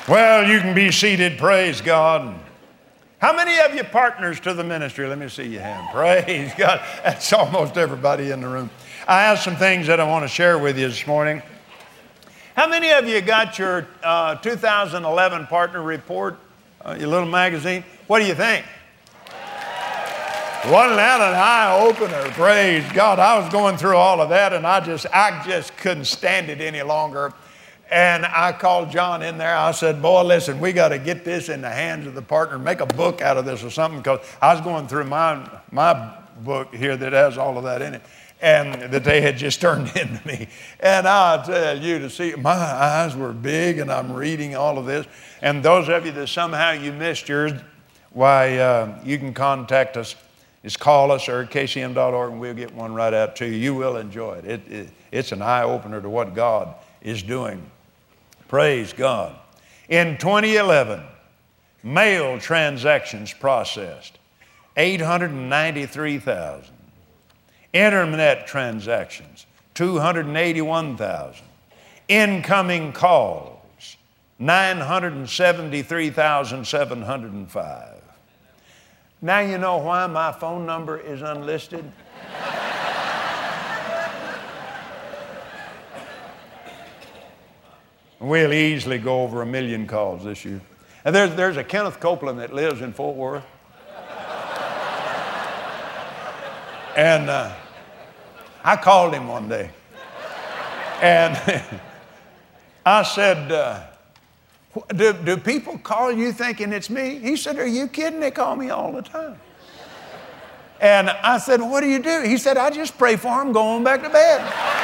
Well, you can be seated. Praise God. How many of you partners to the ministry? Let me see your hand. Praise God. That's almost everybody in the room. I have some things that I want to share with you this morning. How many of you got your 2011 partner report, your little magazine? What do you think? Wasn't that an eye-opener? Praise God. I was going through all of that, and I just couldn't stand it any longer. And I called John in there. I said, boy, listen, we got to get this in the hands of the partner, make a book out of this or something, because I was going through my book here that has all of that in it, and that they had just turned into me. And I'll tell you, to see, my eyes were big, and I'm reading all of this. And those of you that somehow you missed yours, why, you can contact us. Just call us or kcm.org, and we'll get one right out to you. You will enjoy it. It's an eye-opener to what God is doing. Praise God. In 2011, mail transactions processed, 893,000. Internet transactions, 281,000. Incoming calls, 973,705. Now you know why my phone number is unlisted? We'll easily go over 1 million calls this year. And there's a Kenneth Copeland that lives in Fort Worth. And I called him one day. And I said, do people call you thinking it's me? He said, are you kidding? They call me all the time. And I said, what do you do? He said, I just pray for them, go on back to bed.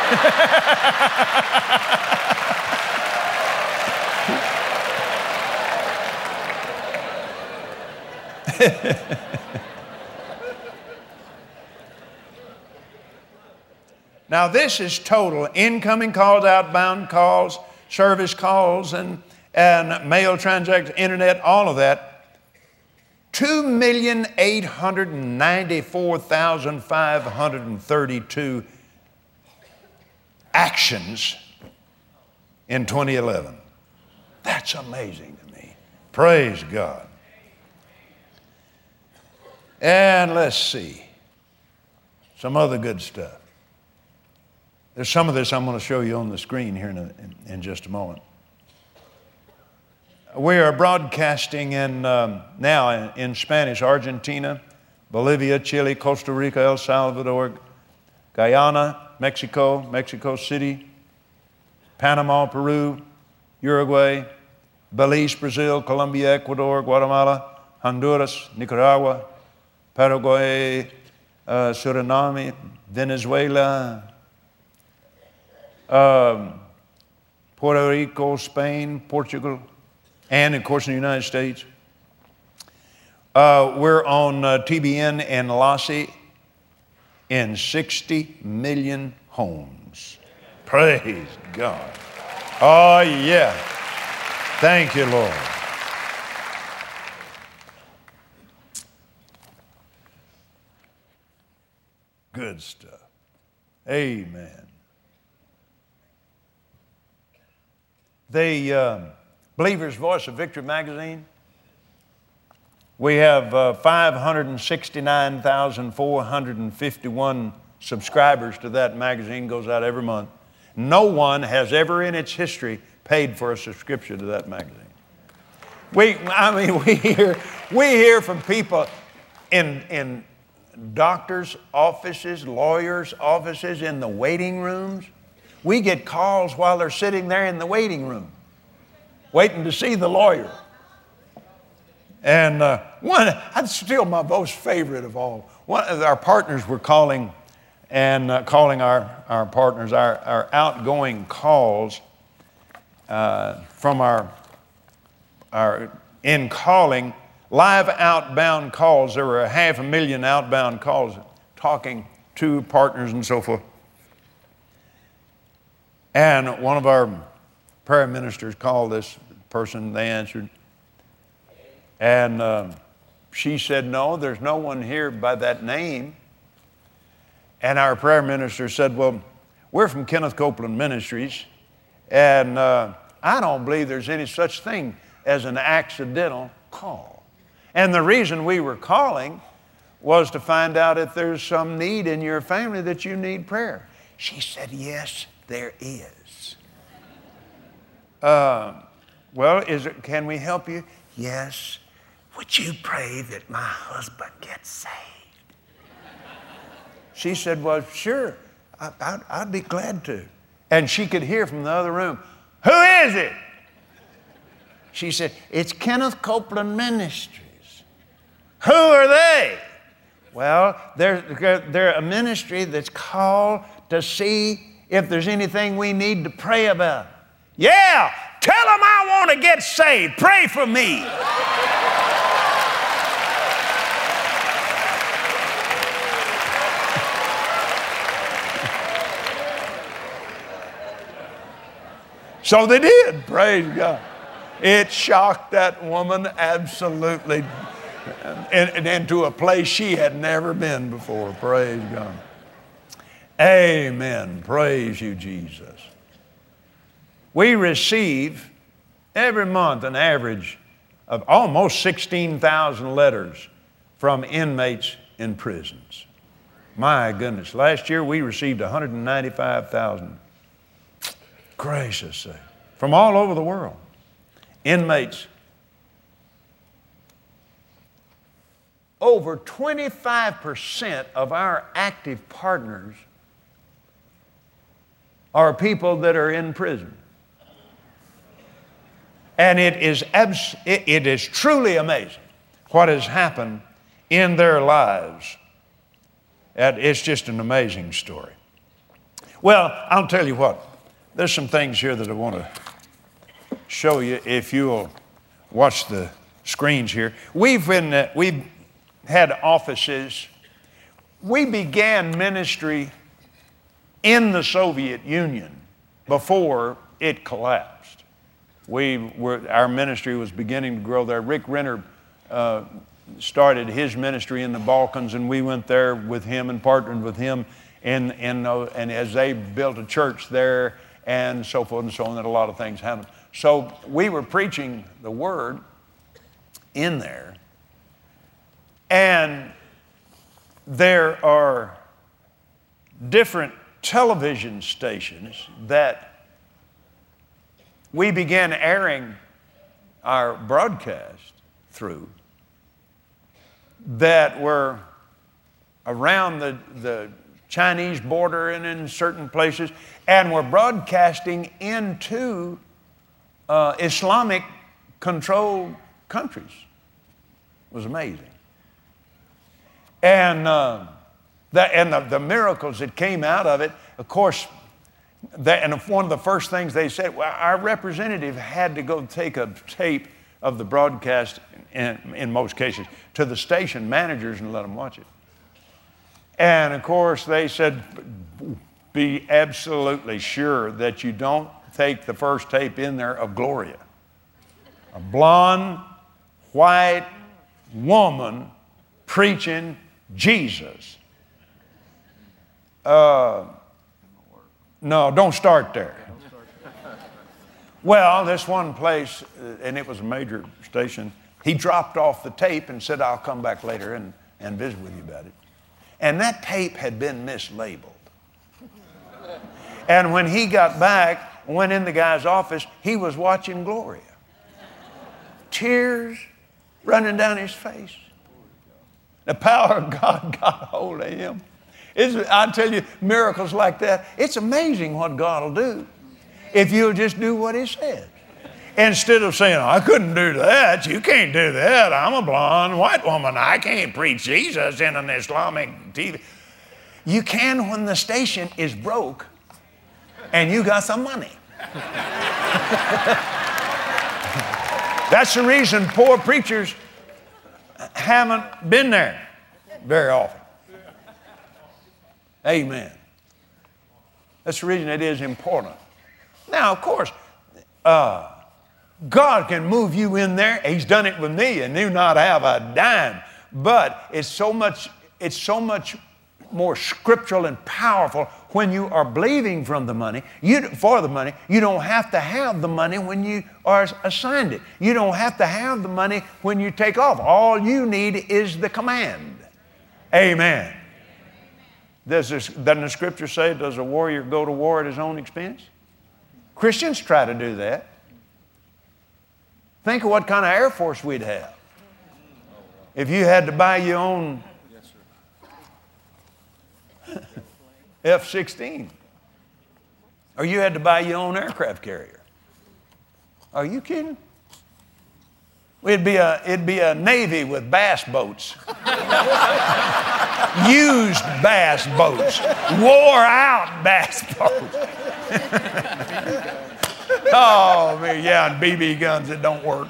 Now this is total incoming calls, outbound calls, service calls, and mail transactions, internet, all of that. 2,894,532 actions in 2011. That's amazing to me. Praise God. And let's see, some other good stuff. There's some of this I'm going to show you on the screen here in just a moment. We are broadcasting now in Spanish, Argentina, Bolivia, Chile, Costa Rica, El Salvador, Guyana, Mexico, Mexico City, Panama, Peru, Uruguay, Belize, Brazil, Colombia, Ecuador, Guatemala, Honduras, Nicaragua, Paraguay, Suriname, Venezuela, Puerto Rico, Spain, Portugal, and of course in the United States. We're on TBN and Lassie in 60 million homes. Praise God. Oh yeah. Thank you, Lord. Good stuff. Amen. The Believer's Voice of Victory magazine, we have 569,451 subscribers to that magazine. Goes out every month. No one has ever in its history paid for a subscription to that magazine. We hear from people in doctors' offices, lawyers' offices, in the waiting rooms. We get calls while they're sitting there in the waiting room, waiting to see the lawyer. And that's still my most favorite of all. One of our partners were calling, and calling our partners, our outgoing calls from our in calling, live outbound calls. There were 500,000 outbound calls talking to partners and so forth. And one of our prayer ministers called this person, they answered. And she said, no, there's no one here by that name. And our prayer minister said, well, we're from Kenneth Copeland Ministries, and I don't believe there's any such thing as an accidental call. And the reason we were calling was to find out if there's some need in your family that you need prayer. She said, yes, there is. Well, can we help you? Yes. Would you pray that my husband gets saved? She said, well, sure. I'd be glad to. And she could hear from the other room, who is it? She said, it's Kenneth Copeland Ministries. Who are they? Well, they're a ministry that's called to see if there's anything we need to pray about. Yeah, tell them I want to get saved. Pray for me. So they did, praise God. It shocked that woman absolutely into a place she had never been before, praise God. Amen, praise you, Jesus. We receive every month an average of almost 16,000 letters from inmates in prisons. My goodness, last year we received 195,000. Gracious sake, from all over the world. Inmates. Over 25% of our active partners are people that are in prison. And it is truly amazing what has happened in their lives. It's just an amazing story. Well, I'll tell you what. There's some things here that I want to show you if you'll watch the screens here. We've had offices. We began ministry in the Soviet Union before it collapsed. Our ministry was beginning to grow there. Rick Renner started his ministry in the Balkans, and we went there with him and partnered with him, and as they built a church there, and so forth and so on, that a lot of things happened. So we were preaching the word in there, and there are different television stations that we began airing our broadcast through that were around the Chinese border and in certain places, and were broadcasting into Islamic controlled countries. It was amazing. And the miracles that came out of it, of course, and one of the first things they said, well, our representative had to go take a tape of the broadcast, in most cases, to the station managers and let them watch it. And of course, they said, be absolutely sure that you don't take the first tape in there of Gloria, a blonde, white woman preaching Jesus. No, don't start there. Well, this one place, and it was a major station, he dropped off the tape and said, I'll come back later and visit with you about it. And that tape had been mislabeled. And when he got back, went in the guy's office, he was watching Gloria. Tears running down his face. The power of God got a hold of him. I tell you, miracles like that, it's amazing what God will do if you'll just do what he says. Instead of saying, I couldn't do that, you can't do that, I'm a blonde white woman, I can't preach Jesus in an Islamic TV. You can when the station is broke and you got some money. That's the reason poor preachers haven't been there very often. Amen. That's the reason it is important. Now, of course, God can move you in there. He's done it with me and do not have a dime. But it's so much more scriptural and powerful when you are believing from the money, for the money, you don't have to have the money when you are assigned it. You don't have to have the money when you take off. All you need is the command. Amen. Doesn't the Scripture say, does a warrior go to war at his own expense? Christians try to do that. Think of what kind of Air Force we'd have if you had to buy your own F-16, or you had to buy your own aircraft carrier. Are you kidding? It'd be a Navy with bass boats. Used bass boats. Wore out bass boats. Oh, man, yeah, and BB guns that don't work.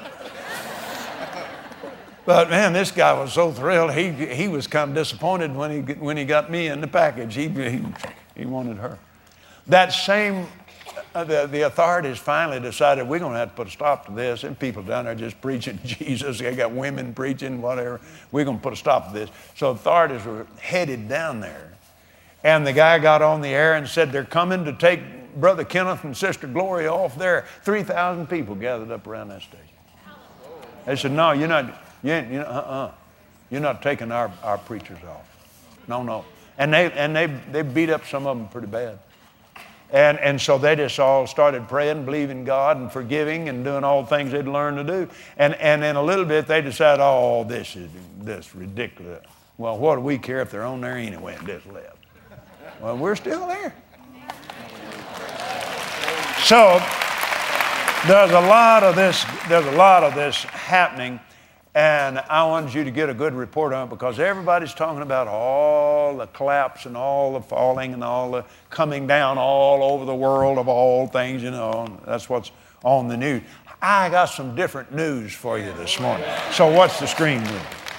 But man, this guy was so thrilled. He was kind of disappointed when he got me in the package. He wanted her. That same, the authorities finally decided we're going to have to put a stop to this. And people down there just preaching Jesus. They got women preaching, whatever. We're going to put a stop to this. So authorities were headed down there. And the guy got on the air and said, they're coming to take Brother Kenneth and Sister Gloria off there. 3,000 people gathered up around that station. They said, no, you're not. You're not taking our preachers off. No. And they beat up some of them pretty bad. And so they just all started praying, believing God and forgiving and doing all the things they'd learned to do. And in a little bit they decided, oh, this is ridiculous. Well, what do we care if they're on there anyway and just left? Well, we're still there. So there's a lot of this happening. And I wanted you to get a good report on it because everybody's talking about all the collapse and all the falling and all the coming down all over the world of all things, you know. That's what's on the news. I got some different news for you this morning. So what's the screen news?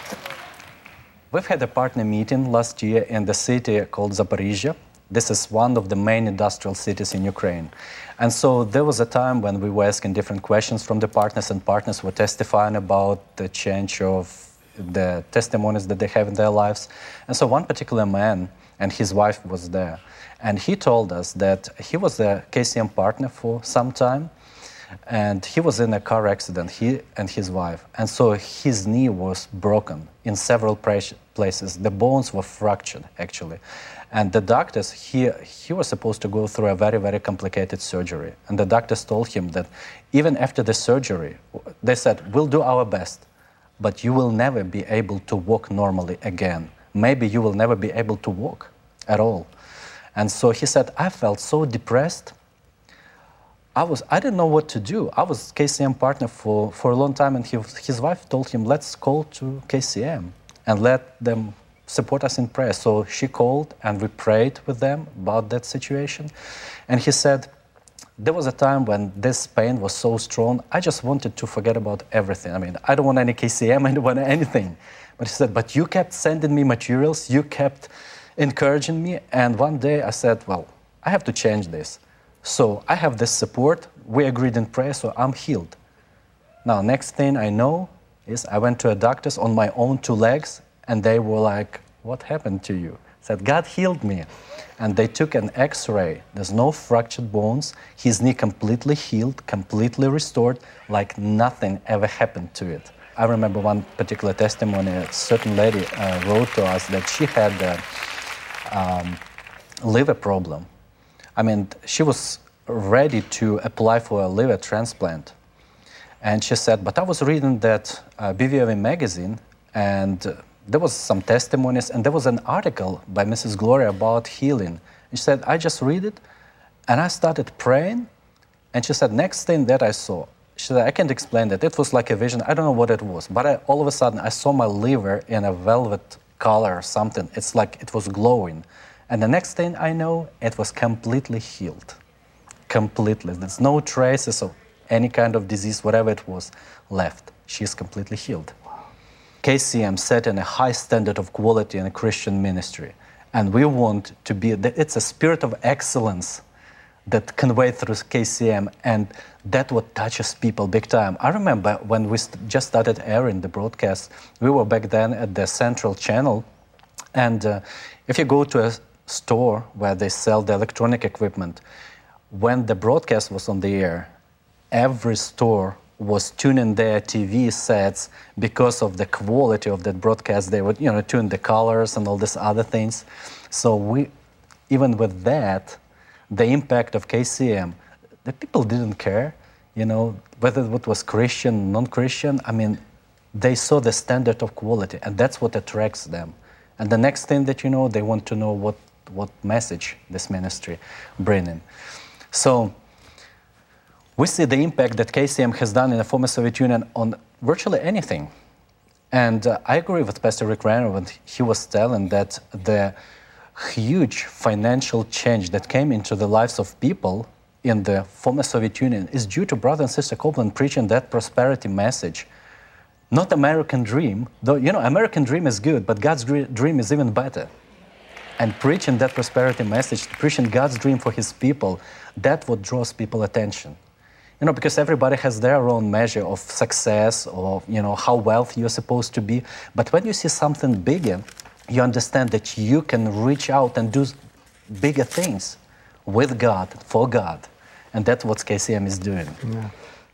We've had a partner meeting last year in the city called Zaporizhzhia. This is one of the main industrial cities in Ukraine. And so there was a time when we were asking different questions from the partners, and partners were testifying about the change of the testimonies that they have in their lives. And so one particular man and his wife was there. And he told us that he was a KCM partner for some time, and he was in a car accident, he and his wife. And so his knee was broken in several places. The bones were fractured, actually. And the doctors, he was supposed to go through a very, very complicated surgery. And the doctors told him that even after the surgery, they said, we'll do our best, but you will never be able to walk normally again. Maybe you will never be able to walk at all. And so he said, I felt so depressed. I didn't know what to do. I was KCM partner for a long time, and his wife told him, let's call to KCM and let them support us in prayer. So she called and we prayed with them about that situation. And he said, there was a time when this pain was so strong, I just wanted to forget about everything. I mean, I don't want any KCM, I don't want anything. But he said, but you kept sending me materials, you kept encouraging me. And one day I said, well, I have to change this. So I have this support, we agreed in prayer, so I'm healed. Now, next thing I know is I went to a doctor's on my own 2 legs, and they were like, what happened to you? I said, God healed me. And they took an X-ray. There's no fractured bones. His knee completely healed, completely restored, like nothing ever happened to it. I remember one particular testimony. A certain lady wrote to us that she had a liver problem. I mean, she was ready to apply for a liver transplant. And she said, but I was reading that BVOV magazine, and there was some testimonies, and there was an article by Mrs. Gloria about healing. And she said, I just read it, and I started praying. And she said, next thing that I saw, she said, I can't explain that. It was like a vision. I don't know what it was. But all of a sudden, I saw my liver in a velvet color or something. It's like it was glowing. And the next thing I know, it was completely healed. Completely. There's no traces of any kind of disease, whatever it was, left. She's completely healed. KCM set in a high standard of quality in a Christian ministry. And we want to be, it's a spirit of excellence that conveyed through KCM, and that what touches people big time. I remember when we just started airing the broadcast, we were back then at the Central Channel, and if you go to a store where they sell the electronic equipment. When the broadcast was on the air, every store was tuning their TV sets because of the quality of that broadcast. They would, tune the colors and all these other things. So even with that, the impact of KCM, the people didn't care, whether it was Christian, non-Christian. I mean, they saw the standard of quality, and that's what attracts them. And the next thing that they want to know what message this ministry bringing. So we see the impact that KCM has done in the former Soviet Union on virtually anything. And I agree with Pastor Rick Renner when he was telling that the huge financial change that came into the lives of people in the former Soviet Union is due to Brother and Sister Copeland preaching that prosperity message. Not American dream, though, American dream is good, but God's dream is even better. And preaching that prosperity message, preaching God's dream for His people, that's what draws people attention. Because everybody has their own measure of success or, how wealthy you're supposed to be. But when you see something bigger, you understand that you can reach out and do bigger things with God, for God. And that's what KCM is doing. Yeah.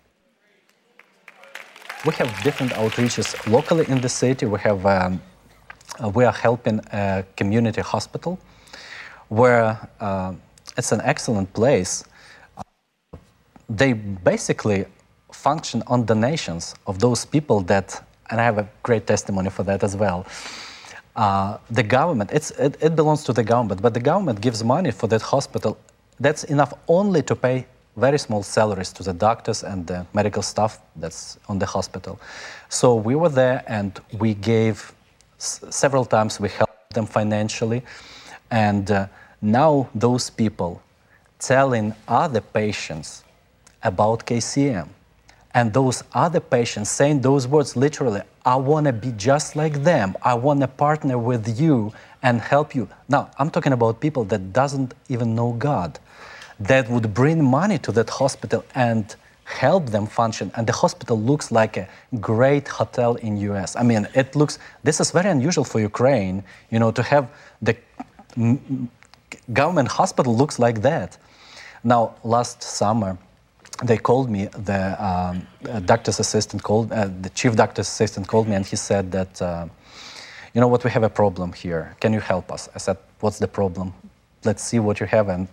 We have different outreaches locally in the city. We are helping a community hospital where it's an excellent place. They basically function on donations of those people that, and I have a great testimony for that as well. The government, it belongs to the government, but the government gives money for that hospital. That's enough only to pay very small salaries to the doctors and the medical staff that's on the hospital. So we were there and we gave several times, we helped them financially. And now those people telling other patients about KCM. And those other patients saying those words literally, I want to be just like them. I want to partner with you and help you. Now, I'm talking about people that doesn't even know God, that would bring money to that hospital and help them function. And the hospital looks like a great hotel in US. I mean, this is very unusual for Ukraine, to have the government hospital looks like that. Now, last summer, they called me, the doctor's assistant the chief doctor's assistant called me and he said that, what, we have a problem here. Can you help us? I said, what's the problem? Let's see what you have and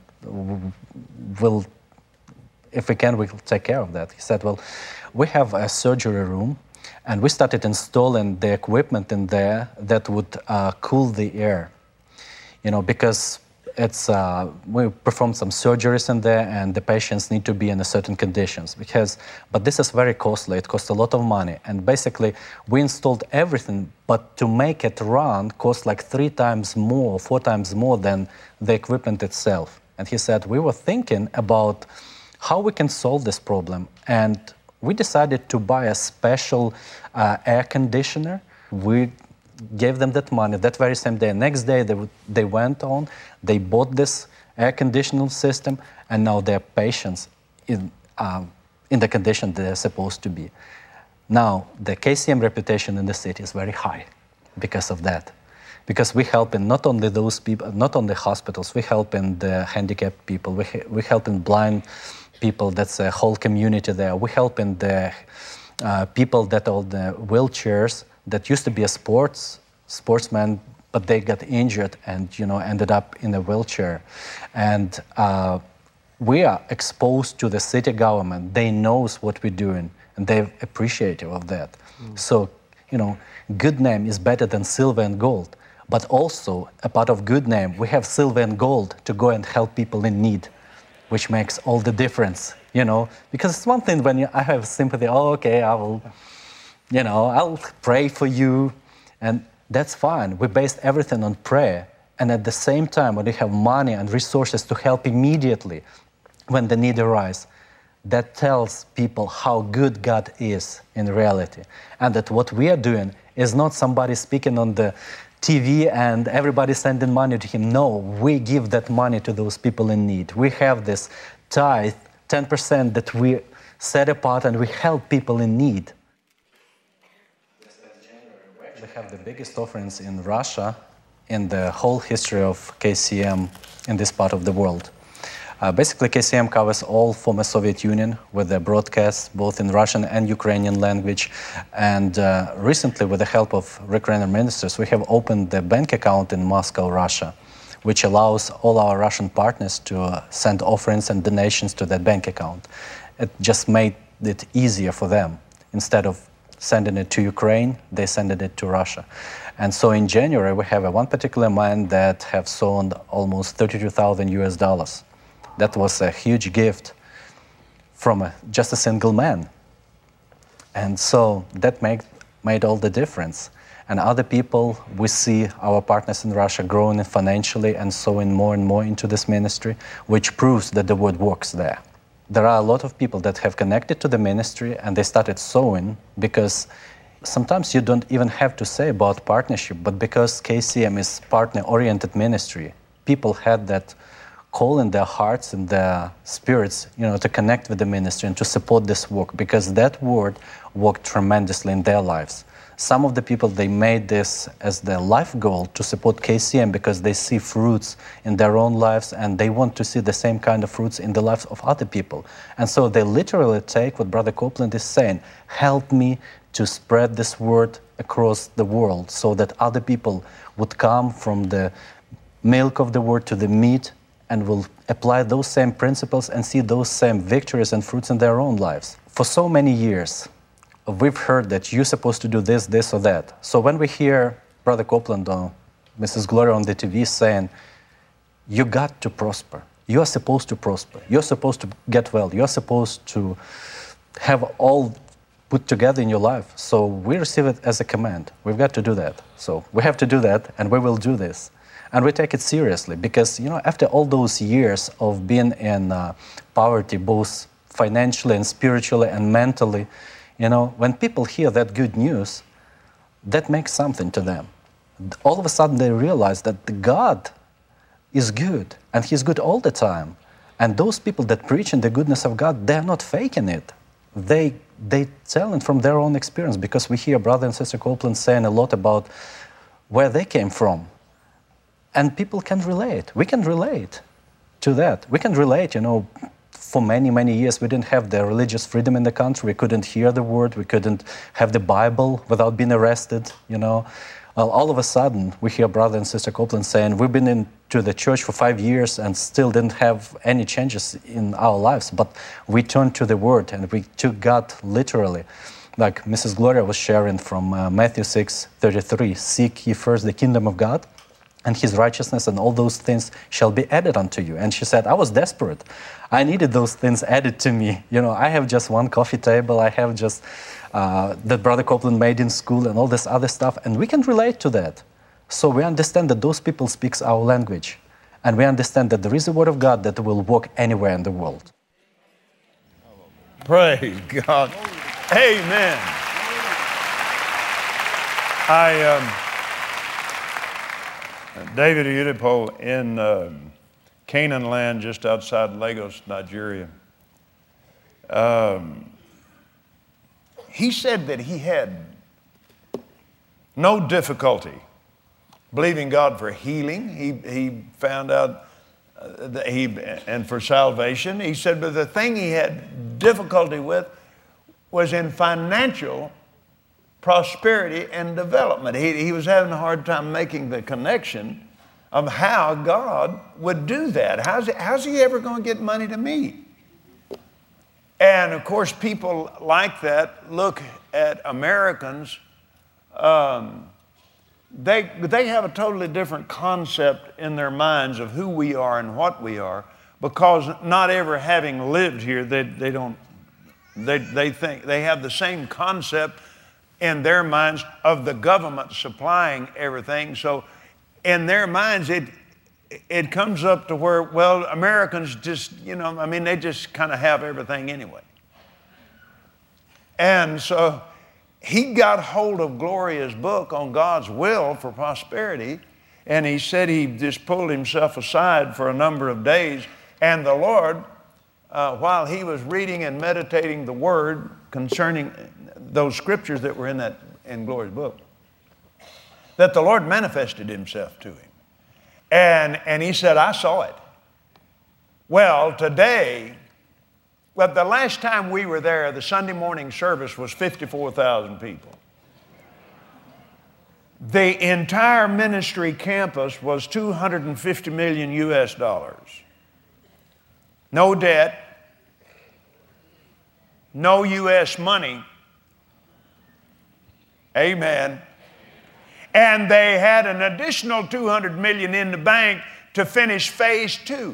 if we can, we'll take care of that. He said, well, we have a surgery room and we started installing the equipment in there that would cool the air, because we perform some surgeries in there and the patients need to be in a certain conditions but this is very costly. It costs a lot of money. And basically we installed everything, but to make it run costs like 3 times more, 4 times more than the equipment itself. And he said, we were thinking about how we can solve this problem. And we decided to buy a special air conditioner. We gave them that money that very same day. Next day, they went on, they bought this air conditioning system, and now their patients in the condition they're supposed to be. Now, the KCM reputation in the city is very high because of that. Because we help in not only those people, not only hospitals, we help in the handicapped people, we help in blind people, that's a whole community there. We help in the people that are in the wheelchairs, that used to be a sportsman, but they got injured and ended up in a wheelchair. And we are exposed to the city government. They knows what we're doing, and they're appreciative of that. So, good name is better than silver and gold. But also, a part of good name, we have silver and gold to go and help people in need, which makes all the difference, Because it's one thing when I have sympathy, okay, I will, I'll pray for you, and that's fine. We based everything on prayer. And at the same time, when we have money and resources to help immediately when the need arises, that tells people how good God is in reality. And that what we are doing is not somebody speaking on the TV and everybody sending money to him. No, we give that money to those people in need. We have this tithe, 10% that we set apart and we help people in need. We have the biggest offerings in Russia in the whole history of KCM in this part of the world. Basically, KCM covers all former Soviet Union with their broadcasts, both in Russian and Ukrainian language. And recently, with the help of Ukrainian ministers, we have opened the bank account in Moscow, Russia, which allows all our Russian partners to send offerings and donations to that bank account. It just made it easier for them. Instead of sending it to Ukraine, they send it to Russia. And so in January, we have one particular man that have sown almost 32,000 US dollars. That was a huge gift from just a single man. And so that made all the difference. And other people, we see our partners in Russia growing financially and sowing more and more into this ministry, which proves that the word works there. There are a lot of people that have connected to the ministry and they started sowing because sometimes you don't even have to say about partnership, but because KCM is partner-oriented ministry, people had that call in their hearts and their spirits, to connect with the ministry and to support this work, because that word worked tremendously in their lives. Some of the people, they made this as their life goal to support KCM because they see fruits in their own lives and they want to see the same kind of fruits in the lives of other people. And so they literally take what Brother Copeland is saying, help me to spread this word across the world so that other people would come from the milk of the word to the meat and will apply those same principles and see those same victories and fruits in their own lives. For so many years, we've heard that you're supposed to do this, this, or that. So when we hear Brother Copeland or Mrs. Gloria on the TV saying, you got to prosper, you're supposed to prosper, you're supposed to get well, you're supposed to have all put together in your life. So we receive it as a command. We've got to do that. So we have to do that, and we will do this. And we take it seriously because, after all those years of being in poverty, both financially and spiritually and mentally, when people hear that good news, that makes something to them. All of a sudden they realize that God is good, and He's good all the time. And those people that preach in the goodness of God, they're not faking it. They tell it from their own experience, because we hear Brother and Sister Copeland saying a lot about where they came from. And people can relate. We can relate to that. We can relate, for many, many years we didn't have the religious freedom in the country. We couldn't hear the word. We couldn't have the Bible without being arrested, Well, all of a sudden we hear Brother and Sister Copeland saying, we've been into the church for 5 years and still didn't have any changes in our lives. But we turned to the word and we took God literally. Like Mrs. Gloria was sharing from Matthew 6:33, seek ye first the kingdom of God and His righteousness, and all those things shall be added unto you. And she said, I was desperate. I needed those things added to me. I have just one coffee table. I have just that Brother Copeland made in school and all this other stuff. And we can relate to that. So we understand that those people speak our language. And we understand that there is a word of God that will work anywhere in the world. Praise God. Amen. David Oyedepo in Canaan land just outside Lagos, Nigeria. He said that he had no difficulty believing God for healing. He found out and for salvation. He said, but the thing he had difficulty with was in financial prosperity and development. He was having a hard time making the connection of how God would do that. How's he ever going to get money to me? And of course, people like that look at Americans. They have a totally different concept in their minds of who we are and what we are, because not ever having lived here, they think they have the same concept in their minds of the government supplying everything. So in their minds, it comes up to where, well, Americans just, they just kind of have everything anyway. And so he got hold of Gloria's book on God's will for prosperity, and he said he just pulled himself aside for a number of days, and the Lord, while he was reading and meditating the Word concerning those scriptures that were in Gloria's book, that the Lord manifested himself to him. And he said, I saw it. Well, today, the last time we were there, the Sunday morning service was 54,000 people. The entire ministry campus was $250 million US. No debt, no U.S. money. Amen. And they had an additional $200 million in the bank to finish phase 2.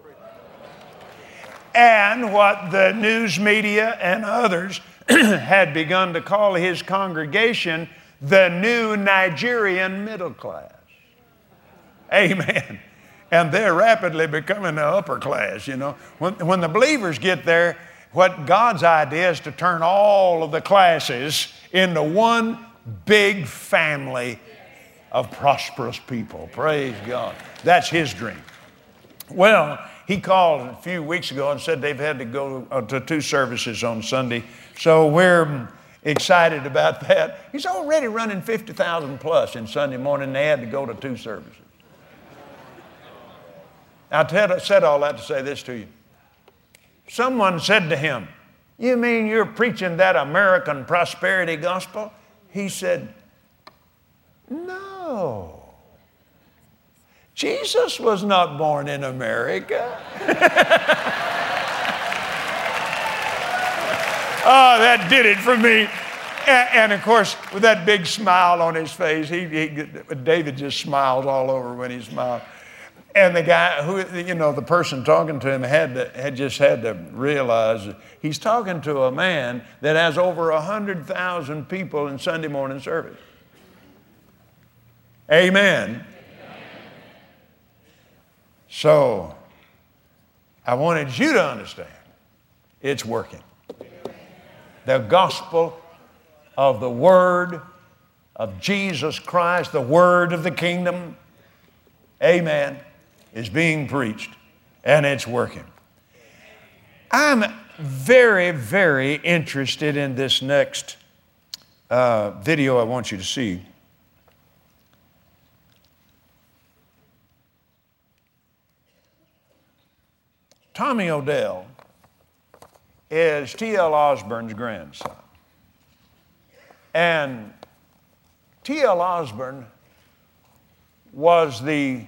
And what the news media and others had begun to call his congregation the new Nigerian middle class. Amen. And they're rapidly becoming the upper class, you know. When the believers get there, what God's idea is to turn all of the classes into one big family of prosperous people. Praise God. That's his dream. Well, he called a few weeks ago and said they've had to go to 2 services on Sunday. So we're excited about that. He's already running 50,000 plus in Sunday morning. They had to go to 2 services. I said all that to say this to you. Someone said to him, you mean you're preaching that American prosperity gospel? He said, no. Jesus was not born in America. Oh, that did it for me. And of course, with that big smile on his face, David just smiles all over when he smiles. And the guy who, you know, the person talking to him had just had to realize that he's talking to a man that has over 100,000 people in Sunday morning service. Amen. So, I wanted you to understand it's working. The gospel of the Word of Jesus Christ, the Word of the kingdom, amen, is being preached, and it's working. I'm very, very interested in this next video I want you to see. Tommy Odell is T.L. Osborne's grandson. And T.L. Osborne was the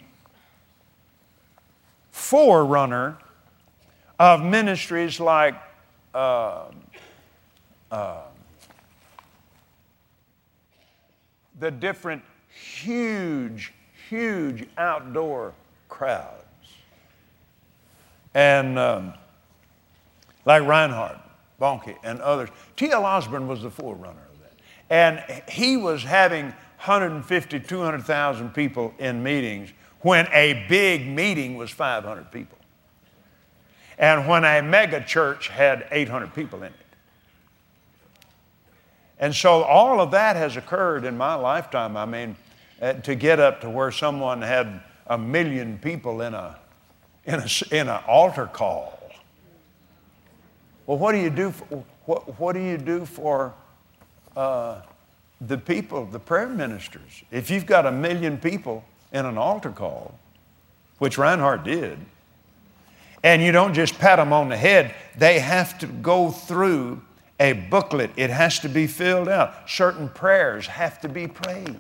forerunner of ministries like the different huge outdoor crowds. And like Reinhard Bonnke and others. T.L. Osborne was the forerunner of that. And he was having 150, 200,000 people in meetings when a big meeting was 500 people. And when a mega church had 800 people in it. And so all of that has occurred in my lifetime. I mean, to get up to where someone had 1 million people in an altar call. Well, what do you do for the people, the prayer ministers? If you've got 1 million people in an altar call, which Reinhard did, and you don't just pat them on the head, they have to go through a booklet. It has to be filled out. Certain prayers have to be prayed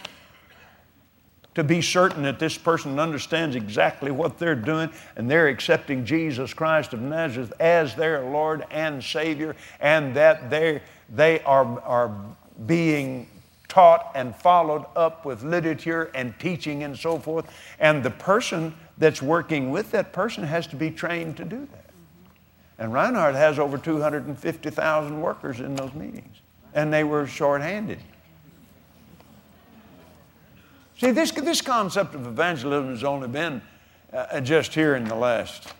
to be certain that this person understands exactly what they're doing and they're accepting Jesus Christ of Nazareth as their Lord and Savior, and that they are being taught and followed up with literature and teaching and so forth. And the person that's working with that person has to be trained to do that. And Reinhard has over 250,000 workers in those meetings, and they were short-handed. See, this concept of evangelism has only been just here in the last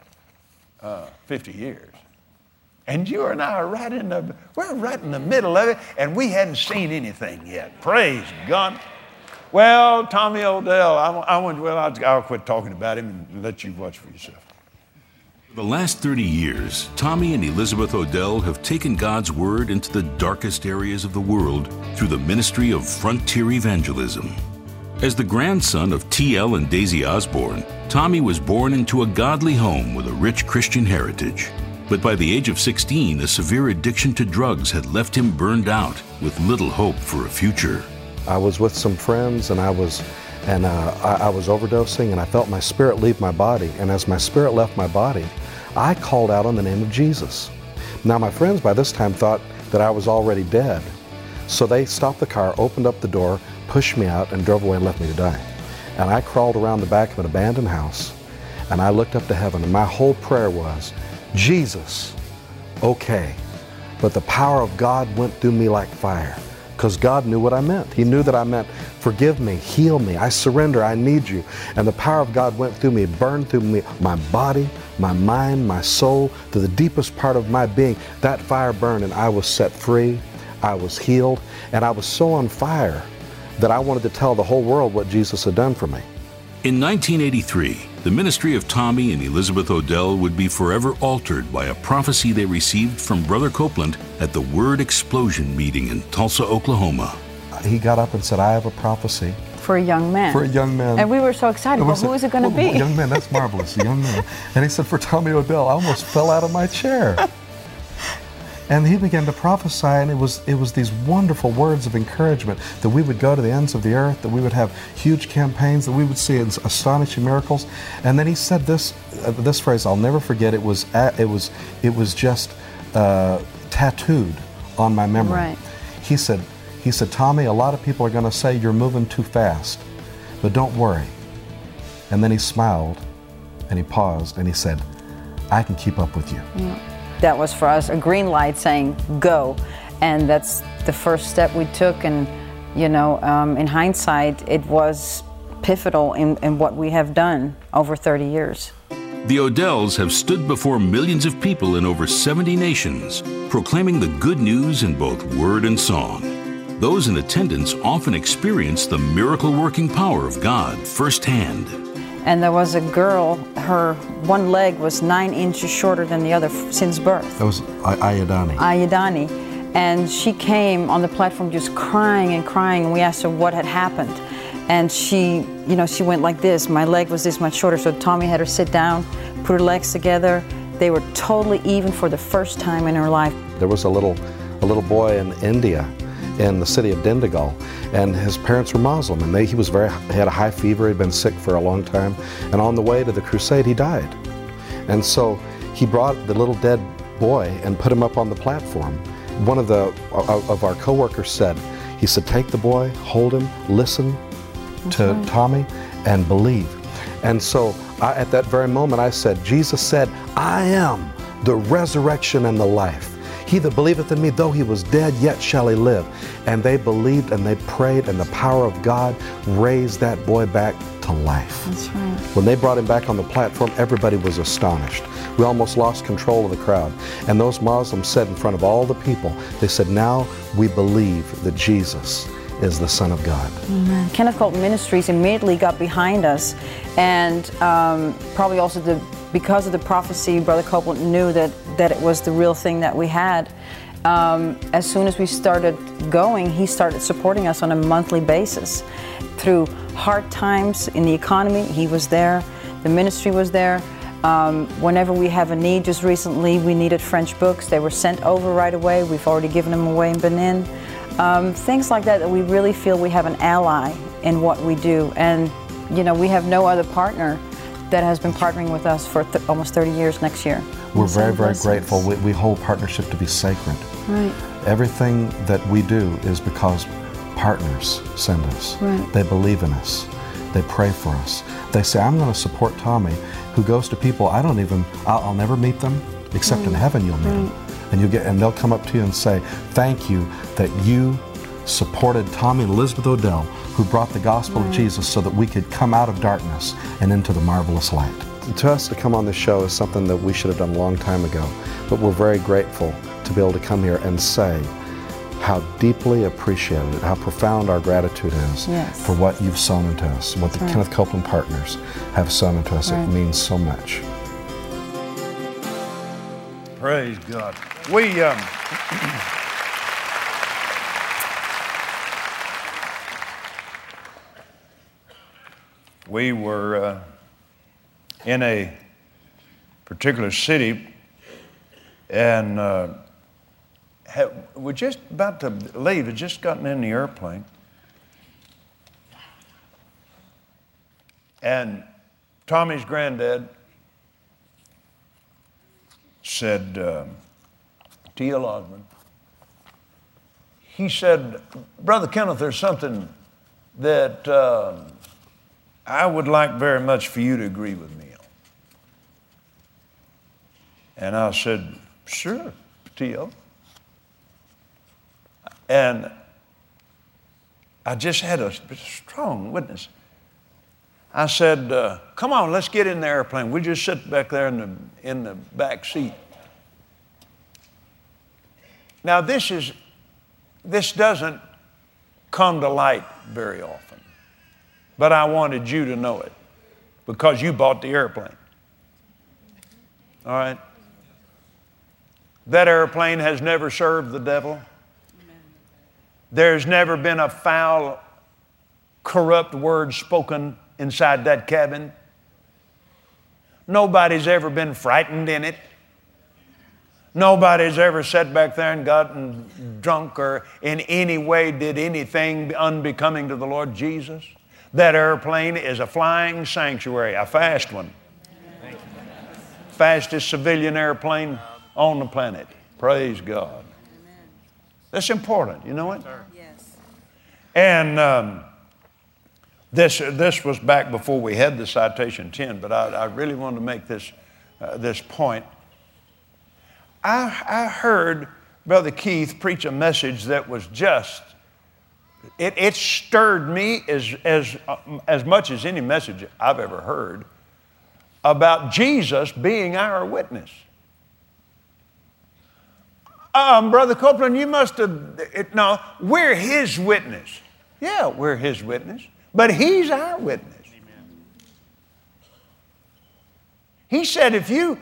50 years. And you and I are we're right in the middle of it, and we hadn't seen anything yet. Praise God. Well, Tommy Odell, I'll quit talking about him and let you watch for yourself. For the last 30 years, Tommy and Elizabeth Odell have taken God's Word into the darkest areas of the world through the ministry of frontier evangelism. As the grandson of T.L. and Daisy Osborne, Tommy was born into a godly home with a rich Christian heritage. But by the age of 16, a severe addiction to drugs had left him burned out with little hope for a future. I was with some friends and I was overdosing, and I felt my spirit leave my body. And as my spirit left my body, I called out on the name of Jesus. Now my friends by this time thought that I was already dead. So they stopped the car, opened up the door, pushed me out, and drove away and left me to die. And I crawled around the back of an abandoned house, and I looked up to heaven, and my whole prayer was, Jesus, okay. But the power of God went through me like fire, because God knew what I meant. He knew that I meant, forgive me, heal me, I surrender, I need you. And the power of God went through me, burned through me, my body, my mind, my soul, to the deepest part of my being. That fire burned, and I was set free, I was healed, and I was so on fire that I wanted to tell the whole world what Jesus had done for me. In 1983, the ministry of Tommy and Elizabeth Odell would be forever altered by a prophecy they received from Brother Copeland at the Word Explosion meeting in Tulsa, Oklahoma. He got up and said, I have a prophecy. For a young man. For a young man. And we were so excited. Well, who is it going to be? Young man, that's marvelous, a young man. And he said, for Tommy Odell. I almost fell out of my chair. And he began to prophesy, and it was these wonderful words of encouragement that we would go to the ends of the earth, that we would have huge campaigns, that we would see astonishing miracles. And then he said this phrase, I'll never forget. It was just tattooed on my memory. Right. He said, Tommy, a lot of people are going to say you're moving too fast, but don't worry. And then he smiled, and he paused, and he said, I can keep up with you. Yeah. That was for us a green light saying, go. And that's the first step we took. And, you know, in hindsight, it was pivotal in what we have done over 30 years. The Odells have stood before millions of people in over 70 nations, proclaiming the good news in both word and song. Those in attendance often experience the miracle-working power of God firsthand. And there was a girl, her one leg was 9 inches shorter than the other since birth. That was Ayadani. Ayadani. And she came on the platform just crying and crying, and we asked her what had happened. And she, you know, she went like this. My leg was this much shorter, so Tommy had her sit down, put her legs together. They were totally even for the first time in her life. There was a little boy in India, in the city of Dindigul, and his parents were Muslim, and he had a high fever, he'd been sick for a long time, and on the way to the crusade he died. And so he brought the little dead boy and put him up on the platform. One of our co-workers said, he said, take the boy, hold him, listen to Tommy, and believe. And so at that very moment I said, Jesus said, I am the resurrection and the life. He that believeth in me, though he was dead, yet shall he live. And they believed and they prayed, and the power of God raised that boy back to life. That's right. When they brought him back on the platform, everybody was astonished. We almost lost control of the crowd. And those Muslims said in front of all the people, they said, now we believe that Jesus is the Son of God. Amen. Kenneth Copeland Ministries immediately got behind us, and probably also because of the prophecy, Brother Copeland knew that it was the real thing that we had. As soon as we started going, he started supporting us on a monthly basis. Through hard times in the economy, he was there, the ministry was there. Whenever we have a need, just recently we needed French books, they were sent over right away. We've already given them away in Benin. Things like that we really feel we have an ally in what we do. And, you know, we have no other partner that has been partnering with us for almost 30 years next year. We're very, very grateful. We hold partnership to be sacred. Right. Everything that we do is because partners send us. Right. They believe in us. They pray for us. They say, I'm going to support Tommy, who goes to people I'll never meet them, except in heaven you'll meet them. And they'll come up to you and say, thank you that you supported Tommy and Elizabeth Odell, who brought the gospel of Jesus so that we could come out of darkness and into the marvelous light. To us, to come on this show is something that we should have done a long time ago, but we're very grateful to be able to come here and say how deeply appreciated, how profound our gratitude is for what you've sown into us, what the Kenneth Copeland Partners have sown into us. It means so much. Praise God. We were in a particular city, and we're just about to leave. Had just gotten in the airplane, and Tommy's granddad said, T.L. Osborn, he said, Brother Kenneth, there's something that I would like very much for you to agree with me on. And I said, sure, T.L. And I just had a strong witness. I said, come on, let's get in the airplane. We just sit back there in the back seat. Now, this doesn't come to light very often, but I wanted you to know it because you bought the airplane. All right? That airplane has never served the devil. There's never been a foul, corrupt word spoken inside that cabin. Nobody's ever been frightened in it. Nobody's ever sat back there and gotten drunk or in any way did anything unbecoming to the Lord Jesus. That airplane is a flying sanctuary, a fast one. Fastest civilian airplane on the planet. Praise God. That's important, you know it? Yes. And this was back before we had the Citation 10, but I really wanted to make this point. I heard Brother Keith preach a message that was just, it stirred me as much as any message I've ever heard about Jesus being our witness. Brother Copeland, you must have, no, we're His witness. Yeah, we're His witness, but He's our witness. Amen. He said, if you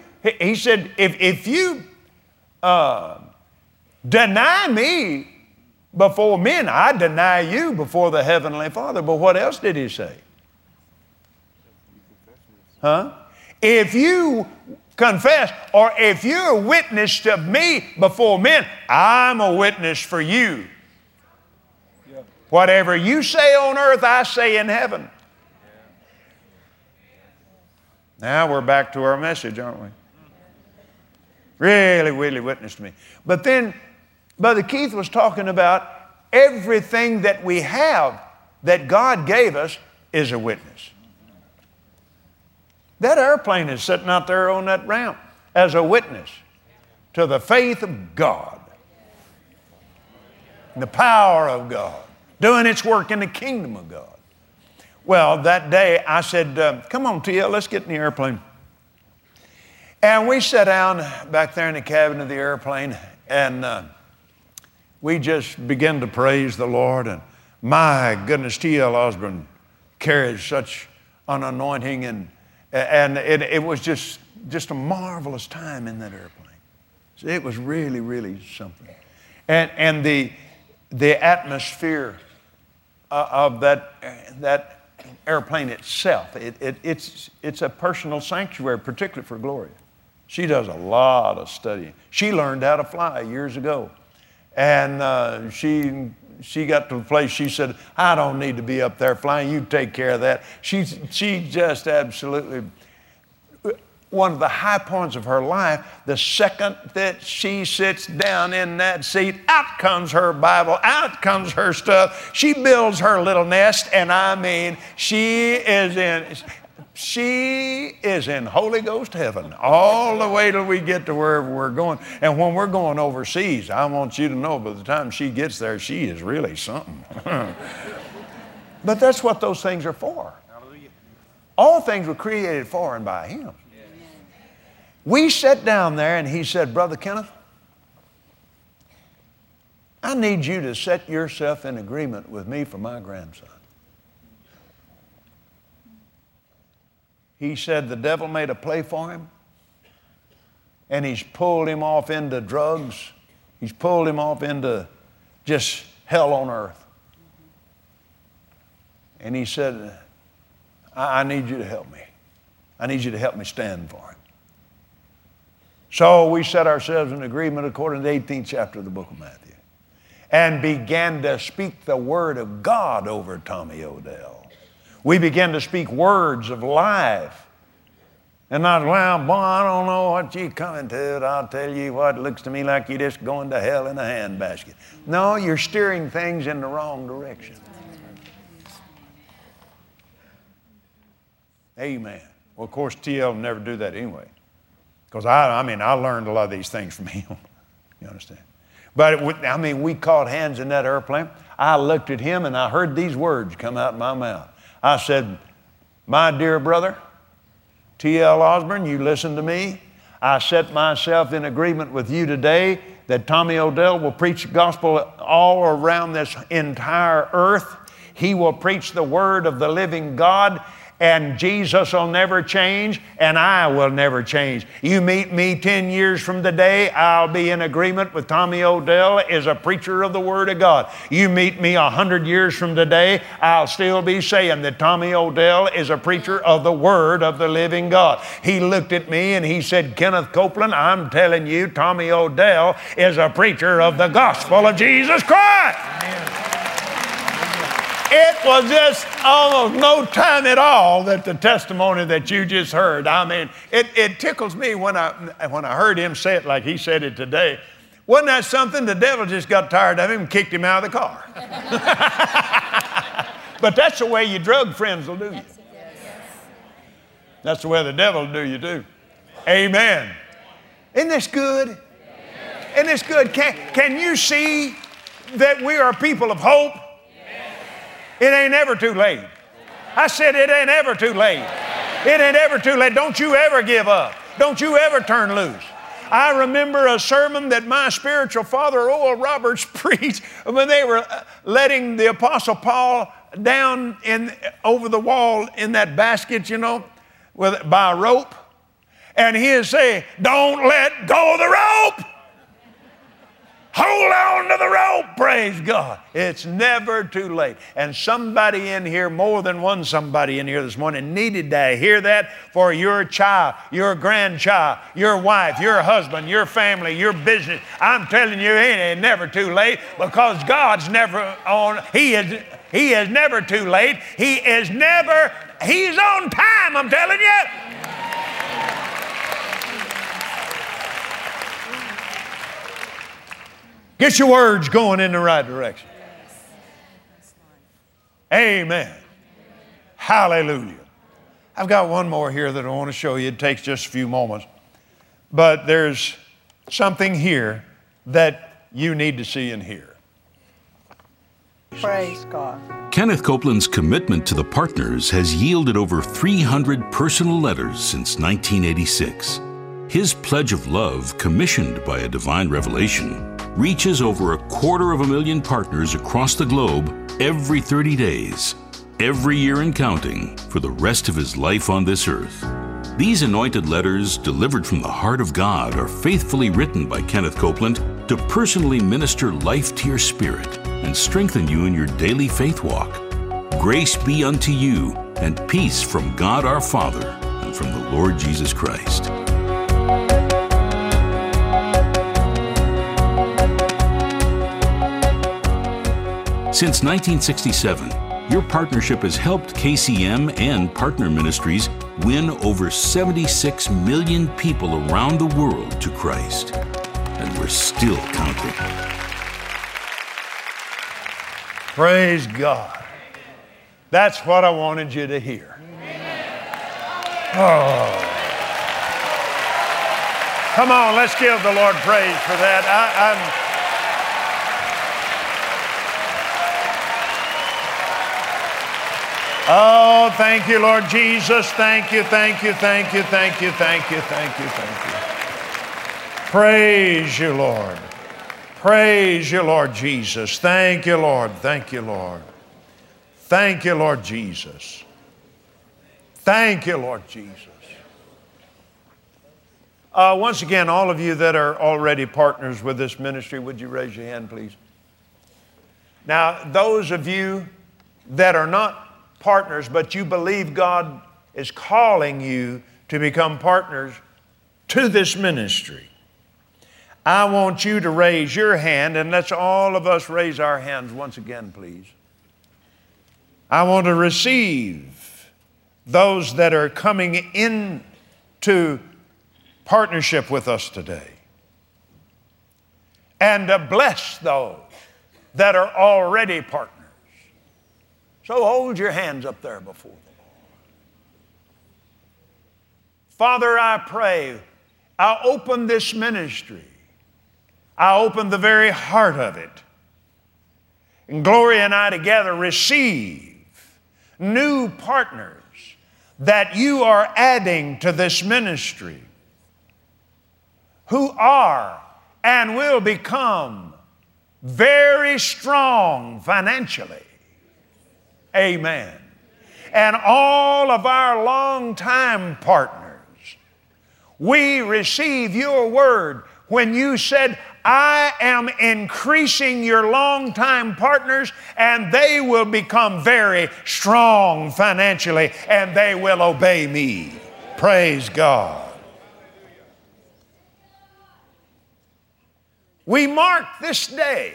deny me before men, I deny you before the Heavenly Father. But what else did He say? Huh? If you confess, or if you're a witness to me before men, I'm a witness for you. Yeah. Whatever you say on earth, I say in heaven. Yeah. Now we're back to our message, aren't we? Really, really witnessed me. But then Brother Keith was talking about everything that we have that God gave us is a witness. That airplane is sitting out there on that ramp as a witness to the faith of God, and the power of God, doing its work in the kingdom of God. Well, that day I said, come on, T.L., let's get in the airplane. And we sat down back there in the cabin of the airplane, and we just began to praise the Lord. And my goodness, T.L. Osborn carries such an anointing, and it was just a marvelous time in that airplane. So it was really, really something. And the atmosphere of that airplane itself, it's a personal sanctuary, particularly for Gloria. She does a lot of studying. She learned how to fly years ago. And she got to the place, she said, I don't need to be up there flying. You take care of that. She just absolutely, one of the high points of her life, the second that she sits down in that seat, out comes her Bible, out comes her stuff. She builds her little nest, and I mean, she is in Holy Ghost heaven all the way till we get to wherever we're going. And when we're going overseas, I want you to know by the time she gets there, she is really something. But that's what those things are for. Hallelujah. All things were created for and by Him. Yes. We sat down there and he said, Brother Kenneth, I need you to set yourself in agreement with me for my grandson. He said the devil made a play for him. and he's pulled him off into drugs. He's pulled him off into just hell on earth. And he said, I need you to help me. I need you to help me stand for him. So we set ourselves in agreement according to the 18th chapter of the book of Matthew and began to speak the word of God over Tommy Odell. We began to speak words of life. And not, well, boy, I don't know what you're coming to. I'll tell you what, it looks to me like you're just going to hell in a handbasket. No, you're steering things in the wrong direction. Amen. Well, of course, TL will never do that anyway. Because I learned a lot of these things from him. You understand? But we caught hands in that airplane. I looked at him and I heard these words come out of my mouth. I said, my dear brother, T.L. Osborn, you listen to me. I set myself in agreement with you today that Tommy Odell will preach the gospel all around this entire earth. He will preach the word of the living God, and Jesus will never change, and I will never change. You meet me 10 years from today, I'll be in agreement with Tommy Odell as a preacher of the Word of God. You meet me 100 years from today, I'll still be saying that Tommy Odell is a preacher of the Word of the living God. He looked at me and he said, Kenneth Copeland, I'm telling you, Tommy Odell is a preacher of the gospel of Jesus Christ. Amen. It was just almost no time at all that the testimony that you just heard. I mean, it tickles me when I heard him say it like he said it today. Wasn't that something? The devil just got tired of him and kicked him out of the car. But that's the way your drug friends will do you. That's the way the devil will do you too. Amen. Isn't this good? Isn't this good? Can you see that we are people of hope? It ain't ever too late. I said it ain't ever too late. It ain't ever too late. Don't you ever give up. Don't you ever turn loose. I remember a sermon that my spiritual father, Oral Roberts, preached when they were letting the Apostle Paul down over the wall in that basket, by a rope. And he'd say, don't let go of the rope. Hold on to the rope, praise God. It's never too late. And somebody in here, more than one somebody in here this morning, needed to hear that for your child, your grandchild, your wife, your husband, your family, your business. I'm telling you, it ain't never too late because God's never on. He is never too late. He's on time, I'm telling you. Get your words going in the right direction. Amen. Hallelujah. I've got one more here that I want to show you. It takes just a few moments. But there's something here that you need to see and hear. Praise God. Kenneth Copeland's commitment to the partners has yielded over 300 personal letters since 1986. His pledge of love, commissioned by a divine revelation, reaches over 250,000 partners across the globe every 30 days, every year and counting, for the rest of his life on this earth. These anointed letters, delivered from the heart of God, are faithfully written by Kenneth Copeland to personally minister life to your spirit and strengthen you in your daily faith walk. Grace be unto you, and peace from God our Father and from the Lord Jesus Christ. Since 1967, your partnership has helped KCM and partner ministries win over 76 million people around the world to Christ. And we're still counting. Praise God. That's what I wanted you to hear. Oh. Come on, let's give the Lord praise for that. Oh, thank you, Lord Jesus. Thank you, thank you, thank you, thank you, thank you, thank you, thank you. Praise you, Lord. Praise you, Lord Jesus. Thank you, Lord. Thank you, Lord. Thank you, Lord Jesus. Thank you, Lord Jesus. Once again, all of you that are already partners with this ministry, would you raise your hand, please? Now, those of you that are not partners, but you believe God is calling you to become partners to this ministry, I want you to raise your hand, and let's all of us raise our hands once again, please. I want to receive those that are coming into partnership with us today, and to bless those that are already partners. So hold your hands up there before the Lord. Father, I pray, I open this ministry. I open the very heart of it. And Gloria and I together receive new partners that you are adding to this ministry, who are and will become very strong financially. Amen. And all of our longtime partners, we receive your word when you said, I am increasing your longtime partners, and they will become very strong financially, and they will obey me. Praise God. We mark this day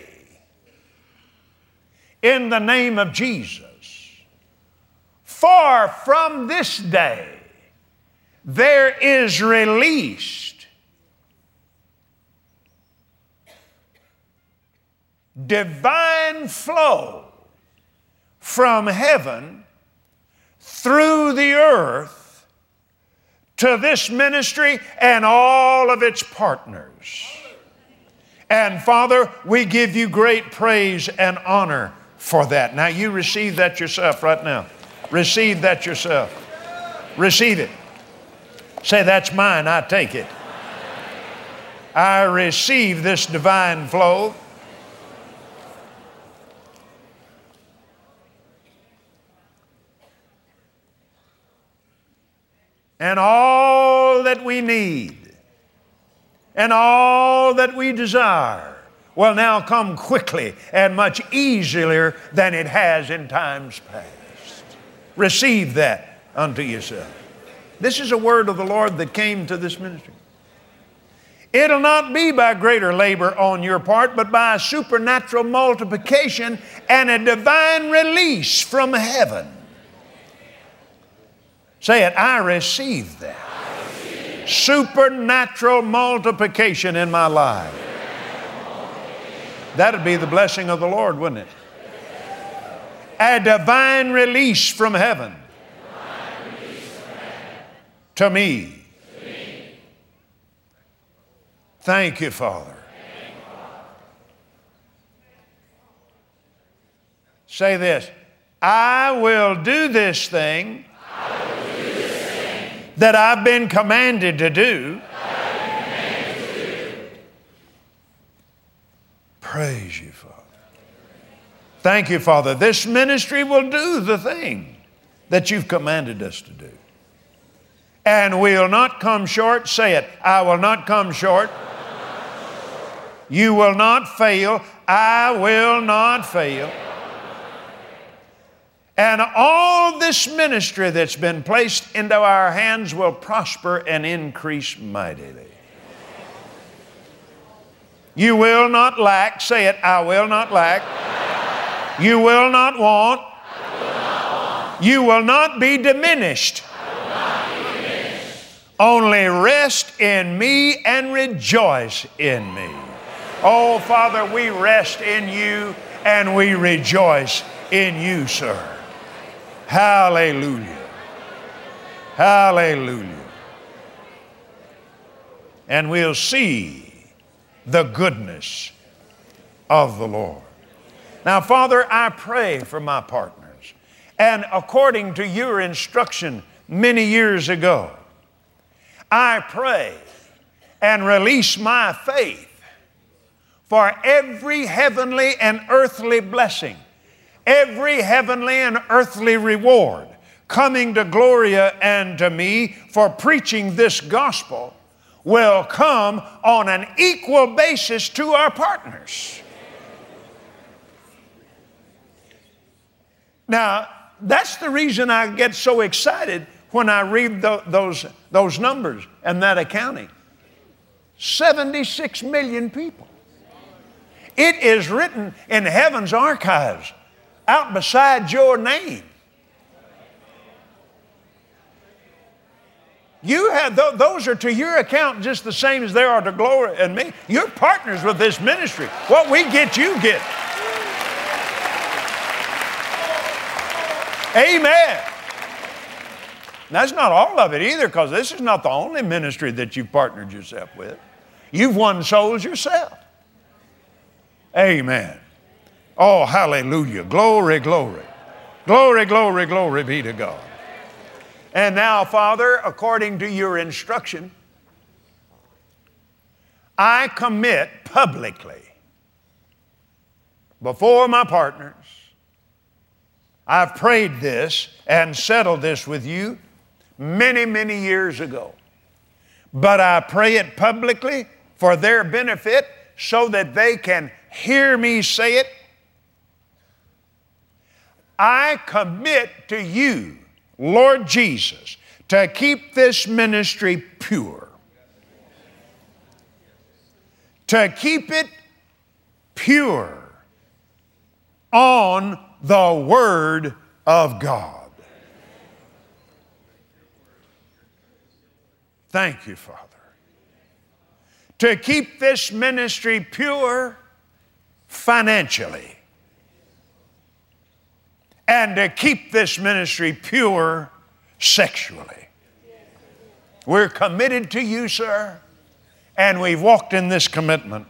in the name of Jesus. For from this day there is released divine flow from heaven through the earth to this ministry and all of its partners. And Father, we give you great praise and honor for that. Now you receive that yourself right now. Receive that yourself. Receive it. Say, that's mine, I take it. I receive this divine flow. And all that we need and all that we desire will now come quickly and much easier than it has in times past. Receive that unto yourself. This is a word of the Lord that came to this ministry. It'll not be by greater labor on your part, but by a supernatural multiplication and a divine release from heaven. Say it, I receive that. Supernatural multiplication in my life. That'd be the blessing of the Lord, wouldn't it? A divine release from heaven to me. Thank you, Father. Say this, I will do this thing that I've been commanded to do. Praise you, Father. Thank you, Father. This ministry will do the thing that you've commanded us to do. And we'll not come short. Say it, I will not come short. You will not fail. I will not fail. And all this ministry that's been placed into our hands will prosper and increase mightily. You will not lack. Say it, I will not lack. You will not want. You will not be diminished. Only rest in me and rejoice in me. Oh, Father, we rest in you and we rejoice in you, sir. Hallelujah. Hallelujah. And we'll see the goodness of the Lord. Now, Father, I pray for my partners. And according to your instruction many years ago, I pray and release my faith for every heavenly and earthly blessing, every heavenly and earthly reward coming to Gloria and to me for preaching this gospel will come on an equal basis to our partners. Now, that's the reason I get so excited when I read those numbers and that accounting. 76 million people. It is written in heaven's archives out beside your name. You have those are to your account just the same as they are to Gloria and me. You're partners with this ministry. What we get, you get. Amen. That's not all of it either, because this is not the only ministry that you've partnered yourself with. You've won souls yourself. Amen. Oh, hallelujah. Glory, glory. Glory, glory, glory be to God. And now, Father, according to your instruction, I commit publicly before my partners. I've prayed this and settled this with you many, many years ago. But I pray it publicly for their benefit so that they can hear me say it. I commit to you, Lord Jesus, to keep this ministry pure. To keep it pure on the Word of God. Thank you, Father. To keep this ministry pure financially. And to keep this ministry pure sexually. We're committed to you, sir, and we've walked in this commitment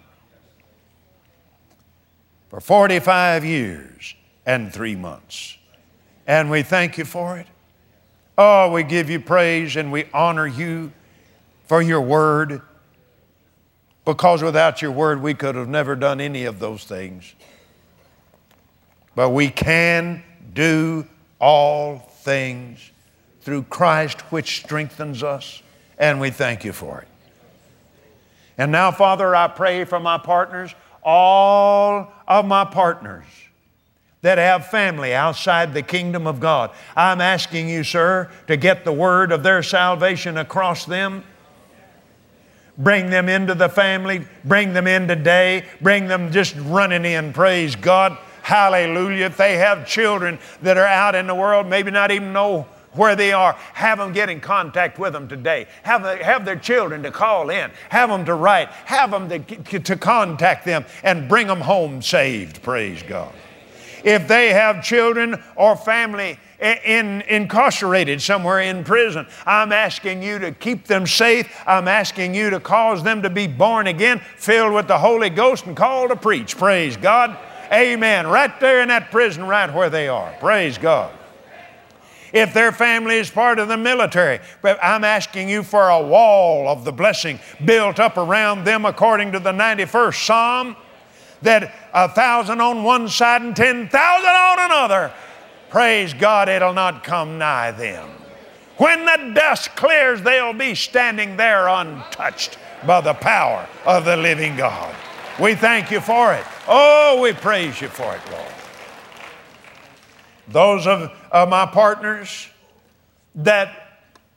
for 45 years and 3 months. And we thank you for it. Oh, we give you praise and we honor you for your word, because without your word we could have never done any of those things. But we can do all things through Christ which strengthens us, and we thank you for it. And now, Father, I pray for my partners, all of my partners that have family outside the kingdom of God. I'm asking you, sir, to get the word of their salvation across them. Bring them into the family, bring them in today, bring them just running in, praise God. Hallelujah. If they have children that are out in the world, maybe not even know where they are, have them get in contact with them today. Have their children to call in, have them to write, have them to contact them and bring them home saved, praise God. If they have children or family incarcerated somewhere in prison, I'm asking you to keep them safe. I'm asking you to cause them to be born again, filled with the Holy Ghost and called to preach. Praise God. Amen. Right there in that prison, right where they are. Praise God. If their family is part of the military, I'm asking you for a wall of the blessing built up around them according to the 91st Psalm, that 1,000 on one side and 10,000 on another. Praise God, it'll not come nigh them. When the dust clears, they'll be standing there untouched by the power of the living God. We thank you for it. Oh, we praise you for it, Lord. Those of my partners that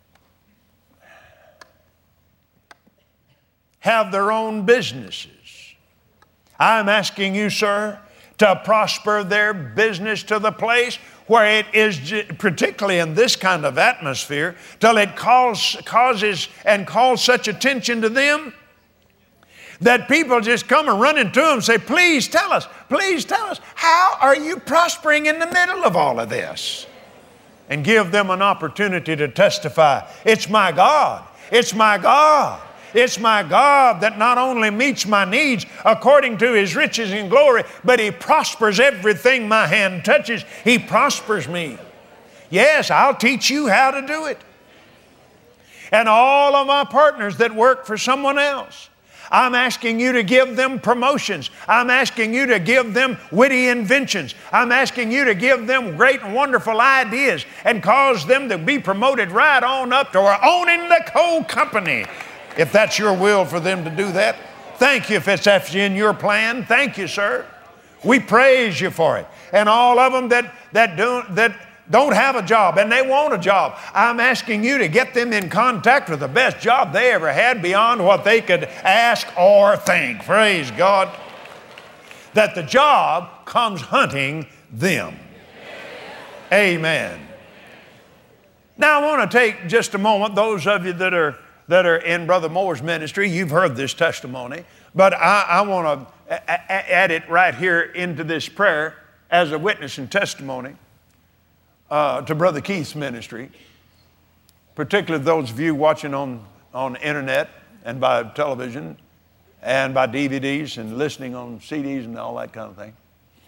have their own businesses, I'm asking you, sir, to prosper their business to the place where it is, particularly in this kind of atmosphere, till it causes and calls such attention to them that people just come and run into them and say, please tell us, how are you prospering in the middle of all of this? And give them an opportunity to testify, it's my God, it's my God. It's my God that not only meets my needs according to His riches and glory, but He prospers everything my hand touches. He prospers me. Yes, I'll teach you how to do it. And all of my partners that work for someone else, I'm asking you to give them promotions. I'm asking you to give them witty inventions. I'm asking you to give them great and wonderful ideas and cause them to be promoted right on up to owning the whole company. if that's your will for them to do that. Thank you if it's actually in your plan. Thank you, sir. We praise you for it. And all of them that don't have a job and they want a job, I'm asking you to get them in contact with the best job they ever had beyond what they could ask or think. Praise God. That the job comes hunting them. Amen. Now I want to take just a moment, those of you that are in Brother Moore's ministry, you've heard this testimony, but I want to add it right here into this prayer as a witness and testimony to Brother Keith's ministry, particularly those of you watching on internet and by television and by DVDs and listening on CDs and all that kind of thing.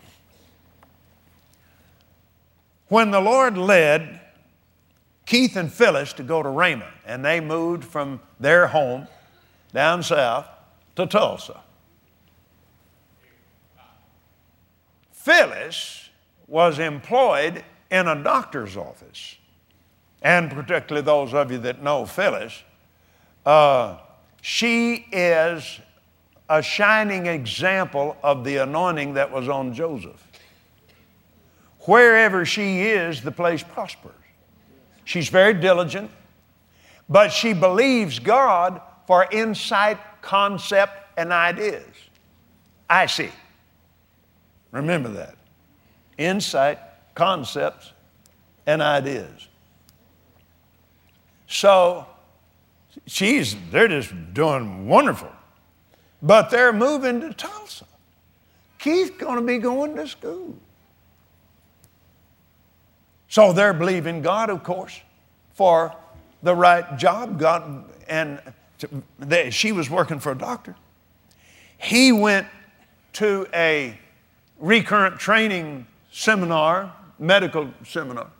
When the Lord led Keith and Phyllis to go to Rhema, and they moved from their home down south to Tulsa. Phyllis was employed in a doctor's office, and particularly those of you that know Phyllis, she is a shining example of the anointing that was on Joseph. Wherever she is, the place prospers. She's very diligent, but she believes God for insight, concept, and ideas. I see. Remember that. Insight, concepts, and ideas. So they're just doing wonderful. But they're moving to Tulsa. Keith's going to be going to school. So they're believing God, of course, for the right job. She was working for a doctor. He went to a recurrent training seminar, medical seminar,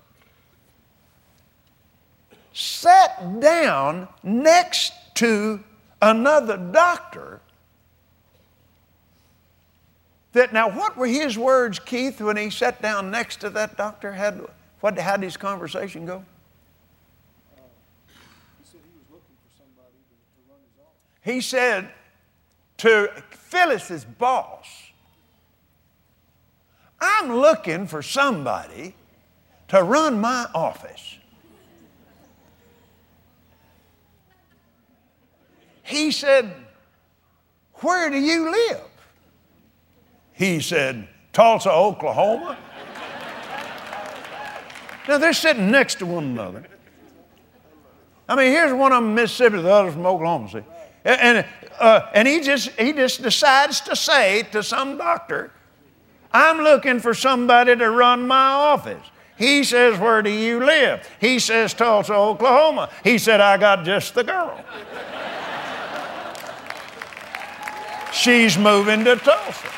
sat down next to another doctor. Now, what were his words, Keith, when he sat down next to that doctor? How did his conversation go? He said he was looking for somebody to run his office. He said to Phyllis's boss, I'm looking for somebody to run my office. He said, where do you live? He said, Tulsa, Oklahoma. Now, they're sitting next to one another. I mean, here's one of them Mississippi, the other from Oklahoma, see. And he just decides to say to some doctor, I'm looking for somebody to run my office. He says, where do you live? He says, Tulsa, Oklahoma. He said, I got just the girl. She's moving to Tulsa.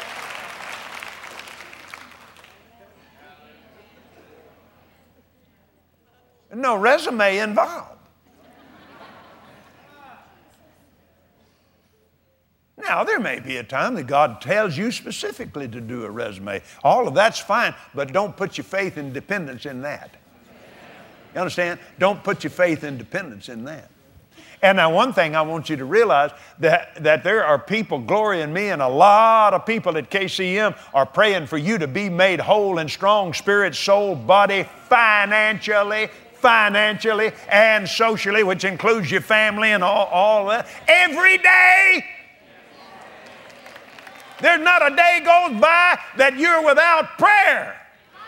No resume involved. Now, there may be a time that God tells you specifically to do a resume. All of that's fine, but don't put your faith and dependence in that. You understand? Don't put your faith and dependence in that. And now one thing I want you to realize, that there are people, Gloria and me, and a lot of people at KCM are praying for you to be made whole and strong, spirit, soul, body, financially, and socially, which includes your family and all that. Every day. There's not a day goes by that you're without prayer.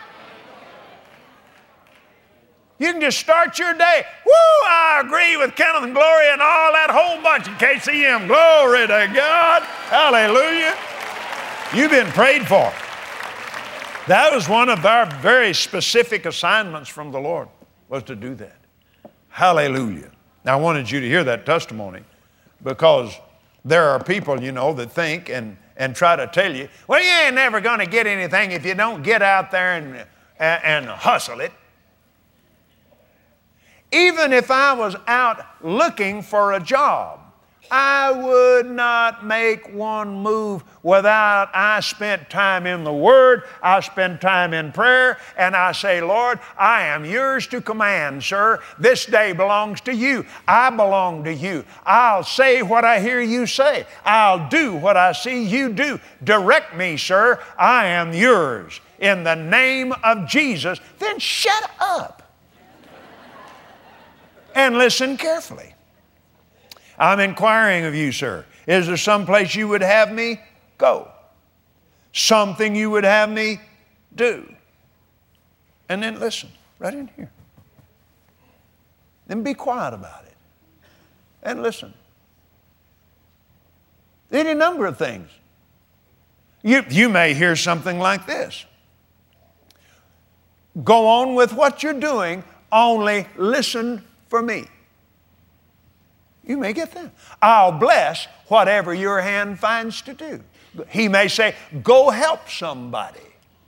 You can just start your day. Woo, I agree with Kenneth and Gloria and all that whole bunch of KCM. Glory to God. Hallelujah. You've been prayed for. That was one of our very specific assignments from the Lord, was to do that. Hallelujah. Now, I wanted you to hear that testimony because there are people, you know, that think and try to tell you, well, you ain't never going to get anything if you don't get out there and hustle it. Even if I was out looking for a job, I would not make one move without I spent time in the Word, I spent time in prayer, and I say, Lord, I am yours to command, sir. This day belongs to you. I belong to you. I'll say what I hear you say. I'll do what I see you do. Direct me, sir. I am yours. In the name of Jesus. Then shut up and listen carefully. I'm inquiring of you, sir. Is there some place you would have me go? Something you would have me do? And then listen, right in here. Then be quiet about it. And listen. Any number of things. You may hear something like this. Go on with what you're doing, only listen for me. You may get that. I'll bless whatever your hand finds to do. He may say, go help somebody.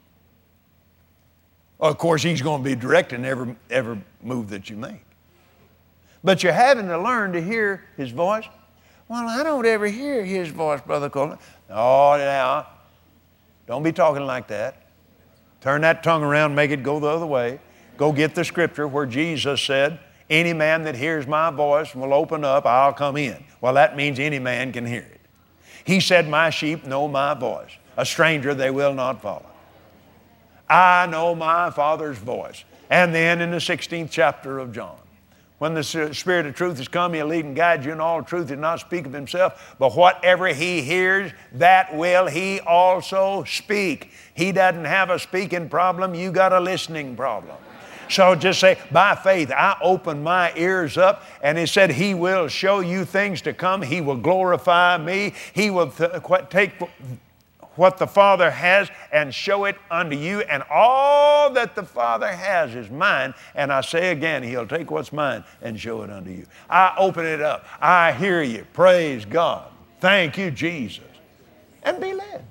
Of course, he's going to be directing every move that you make. But you're having to learn to hear his voice. Well, I don't ever hear his voice, Brother Coleman. Oh, now, don't be talking like that. Turn that tongue around, make it go the other way. Go get the scripture where Jesus said, any man that hears my voice will open up, I'll come in. Well, that means any man can hear it. He said, my sheep know my voice. A stranger they will not follow. I know my Father's voice. And then in the 16th chapter of John, when the Spirit of truth has come, he'll lead and guide you in all truth and not speak of himself. But whatever he hears, that will he also speak. He doesn't have a speaking problem. You got a listening problem. So just say, by faith, I open my ears up, and he said, he will show you things to come. He will glorify me. He will take what the Father has and show it unto you, and all that the Father has is mine. And I say again, he'll take what's mine and show it unto you. I open it up. I hear you. Praise God. Thank you, Jesus. And be led.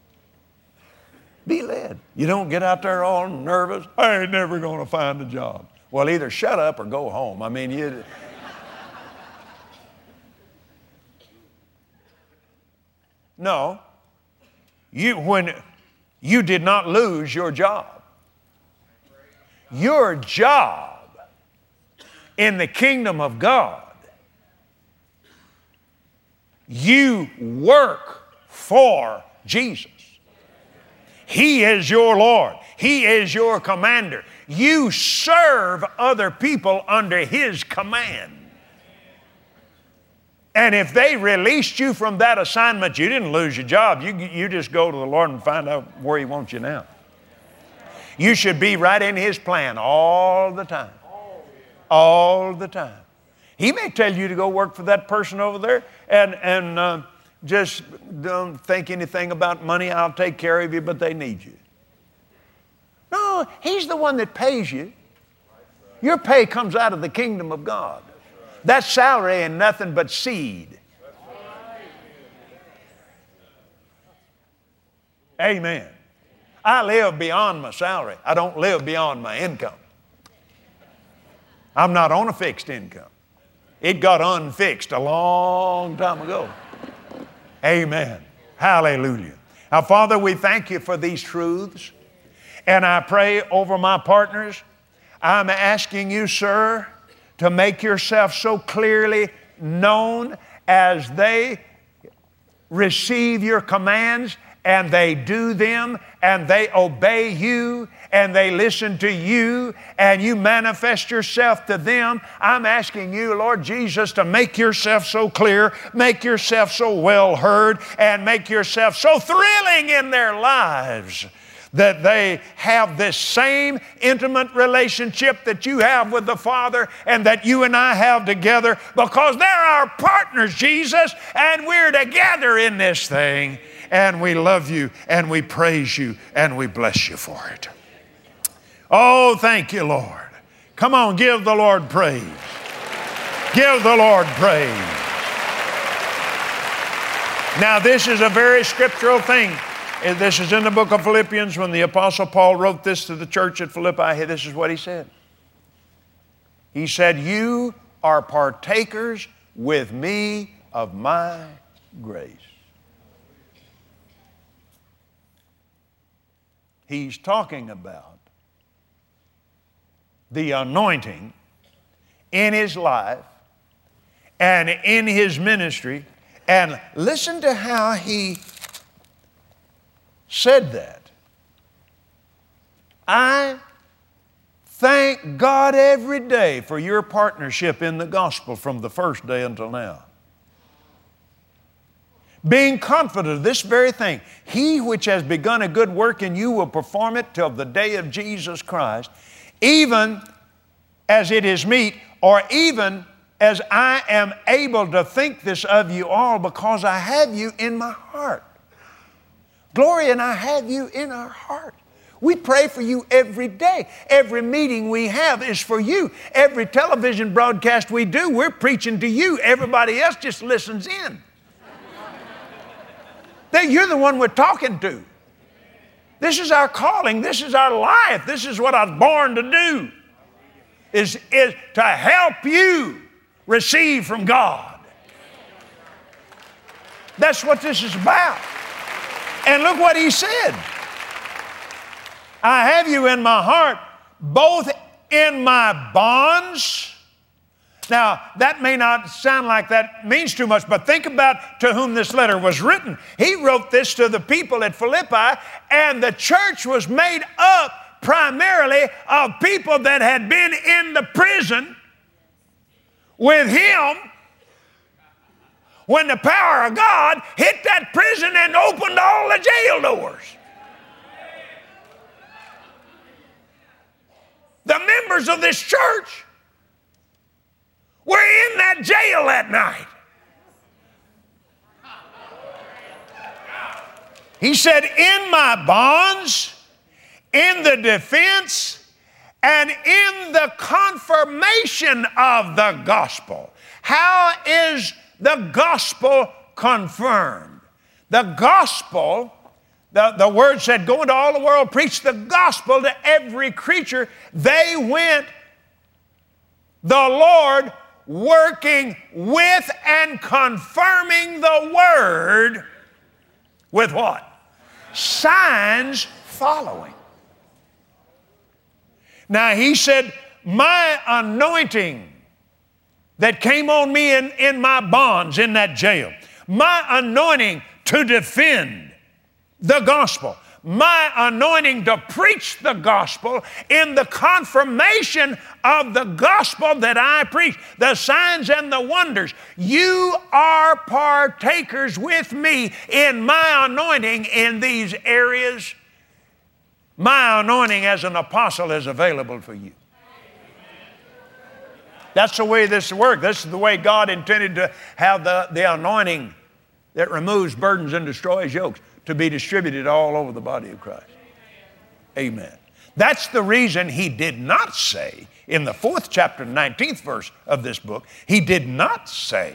Be led. You don't get out there all nervous. I ain't never going to find a job. Well, either shut up or go home. I mean, you... No. When you did not lose your job. Your job in the kingdom of God, you work for Jesus. He is your Lord. He is your commander. You serve other people under His command. And if they released you from that assignment, you didn't lose your job. You just go to the Lord and find out where He wants you now. You should be right in His plan all the time. All the time. He may tell you to go work for that person over there and just don't think anything about money. I'll take care of you, but they need you. No, He's the one that pays you. Your pay comes out of the kingdom of God. That salary ain't nothing but seed. Amen. I live beyond my salary. I don't live beyond my income. I'm not on a fixed income. It got unfixed a long time ago. Amen. Hallelujah. Now, Father, we thank you for these truths. And I pray over my partners. I'm asking you, sir, to make yourself so clearly known as they receive your commands and they do them and they obey you and they listen to you and you manifest yourself to them. I'm asking you, Lord Jesus, to make yourself so clear, make yourself so well heard, and make yourself so thrilling in their lives that they have this same intimate relationship that you have with the Father and that you and I have together, because they're our partners, Jesus, and we're together in this thing. And we love you and we praise you and we bless you for it. Oh, thank you, Lord. Come on, give the Lord praise. Give the Lord praise. Now, this is a very scriptural thing. This is in the book of Philippians. When the Apostle Paul wrote this to the church at Philippi, this is what he said. He said, you are partakers with me of my grace. He's talking about the anointing in his life and in his ministry. And listen to how he said that. I thank God every day for your partnership in the gospel from the first day until now. Being confident of this very thing, he which has begun a good work in you will perform it till the day of Jesus Christ, even as it is meet, or even as I am able to think this of you all, because I have you in my heart. Gloria and I have you in our heart. We pray for you every day. Every meeting we have is for you. Every television broadcast we do, we're preaching to you. Everybody else just listens in. You're the one we're talking to. This is our calling. This is our life. This is what I was born to do, is to help you receive from God. That's what this is about. And look what he said. I have you in my heart, both in my bonds. Now, that may not sound like that means too much, but think about to whom this letter was written. He wrote this to the people at Philippi, and the church was made up primarily of people that had been in the prison with him when the power of God hit that prison and opened all the jail doors. The members of this church were in that jail that night. He said, in my bonds, in the defense, and in the confirmation of the gospel. How is the gospel confirmed? The gospel, the word said, go into all the world, preach the gospel to every creature. They went, the Lord working with and confirming the word with what? Signs following. Now he said, my anointing that came on me in my bonds in that jail, my anointing to defend the gospel, my anointing to preach the gospel in the confirmation of the gospel that I preach, the signs and the wonders. You are partakers with me in my anointing in these areas. My anointing as an apostle is available for you. That's the way this works. This is the way God intended to have the anointing that removes burdens and destroys yokes to be distributed all over the body of Christ. Amen. That's the reason he did not say in the 4th chapter, 19th verse of this book, he did not say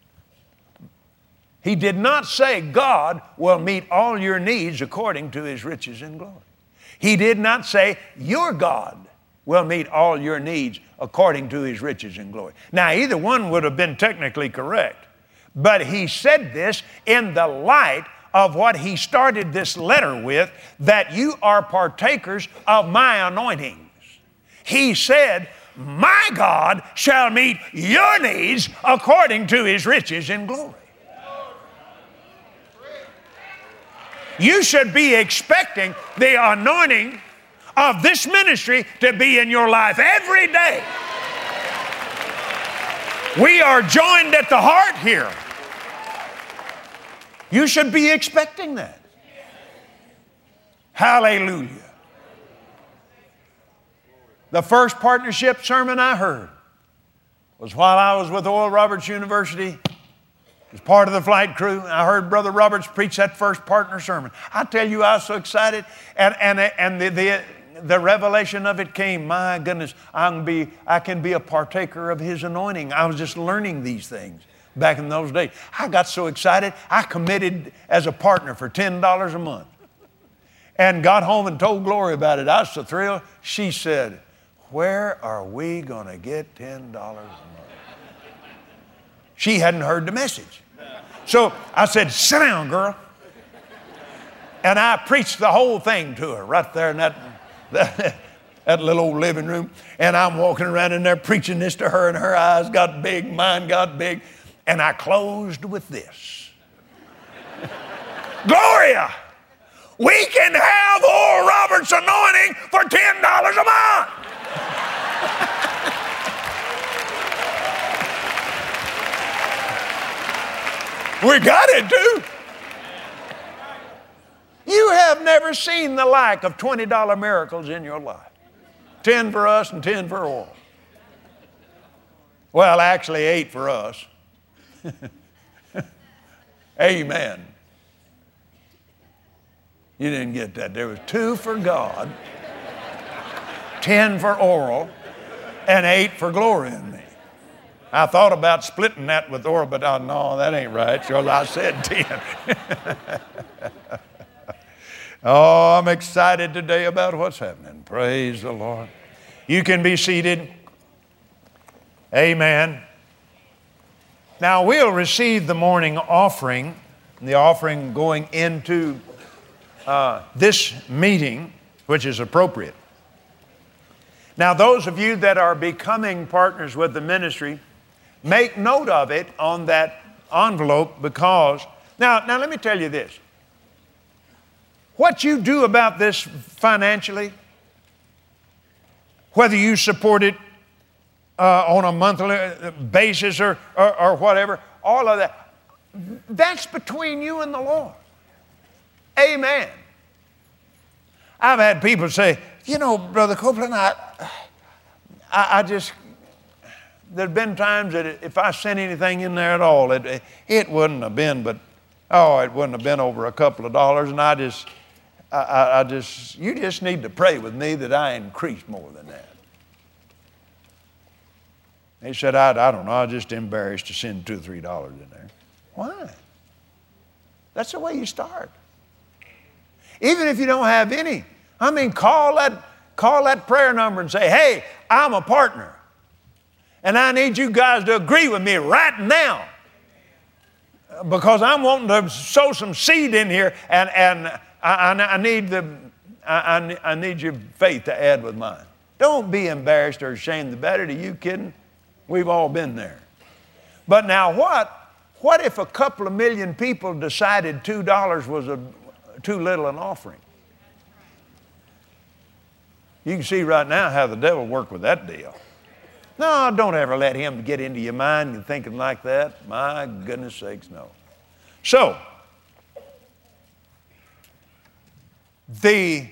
God will meet all your needs according to his riches and glory. He did not say your God will meet all your needs according to his riches and glory. Now, either one would have been technically correct, but he said this in the light of what he started this letter with, that you are partakers of my anointings. He said, my God shall meet your needs according to his riches in glory. You should be expecting the anointing of this ministry to be in your life every day. We are joined at the heart here. You should be expecting that. Hallelujah. The first partnership sermon I heard was while I was with Oral Roberts University as part of the flight crew. I heard Brother Roberts preach that first partner sermon. I tell you, I was so excited. And the revelation of it came. My goodness, I can be a partaker of his anointing. I was just learning these things back in those days. I got so excited, I committed as a partner for $10 a month. And got home and told Gloria about it. I was so thrilled. She said, where are we going to get $10 a month? She hadn't heard the message. So I said, sit down, girl. And I preached the whole thing to her right there in that little old living room. And I'm walking around in there preaching this to her, and her eyes got big, mine got big. And I closed with this. Gloria, we can have Oral Roberts anointing for $10 a month. We got it, dude. You have never seen the like of $20 miracles in your life. 10 for us and 10 for Oral. Well, actually 8 for us. Amen. You didn't get that. There was 2 for God, 10 for Oral, and 8 for Gloria and me. I thought about splitting that with Oral, but no, that ain't right. So I said 10. Oh, I'm excited today about what's happening. Praise the Lord. You can be seated. Amen. Now we'll receive the morning offering, the offering going into this meeting, which is appropriate. Now those of you that are becoming partners with the ministry, make note of it on that envelope, because, now let me tell you this. What you do about this financially, whether you support it on a monthly basis or whatever, all of that, that's between you and the Lord. Amen. I've had people say, you know, Brother Copeland, I just, there've been times that if I sent anything in there at all, it wouldn't have been, it wouldn't have been over a couple of dollars, and you just need to pray with me that I increase more than that. He said, I don't know, I'm just embarrassed to send $2 or $3 in there. Why? That's the way you start. Even if you don't have any. I mean, call that prayer number and say, hey, I'm a partner. And I need you guys to agree with me right now. Because I'm wanting to sow some seed in here, and I need your faith to add with mine. Don't be embarrassed or ashamed about it. Are you kidding? We've all been there. But now what if a couple of million people decided $2 was too little an offering? You can see right now how the devil worked with that deal. No, don't ever let him get into your mind and thinking like that. My goodness sakes, no. So, the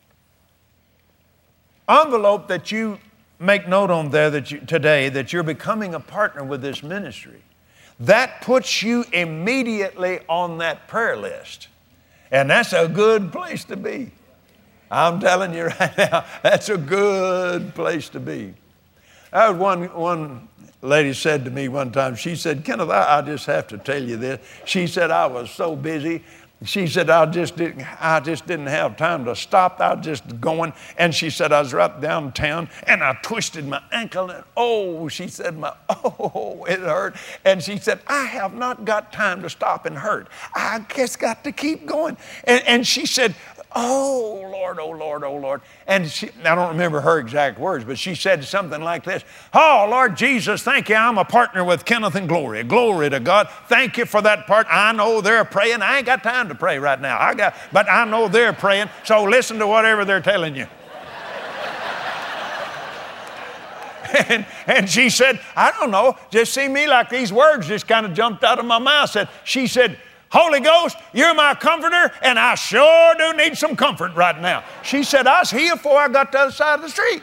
envelope that you make note on there today that you're becoming a partner with this ministry, that puts you immediately on that prayer list. And that's a good place to be. I'm telling you right now, that's a good place to be. One lady said to me one time, she said, Kenneth, I just have to tell you this. She said, I was so busy. She said, I just didn't have time to stop. I was just going. And she said, I was right downtown and I twisted my ankle. And she said, it hurt. And she said, I have not got time to stop and hurt. I just got to keep going. And she said, oh, Lord, oh, Lord, oh, Lord. And I don't remember her exact words, but she said something like this. Oh, Lord Jesus, thank you. I'm a partner with Kenneth and Gloria. Glory to God. Thank you for that part. I know they're praying. I ain't got time to pray right now. But I know they're praying, so listen to whatever they're telling you. And she said, I don't know, just seemed to me like these words just kind of jumped out of my mouth. She said, Holy Ghost, you're my comforter, and I sure do need some comfort right now. She said, I was here before I got to the other side of the street.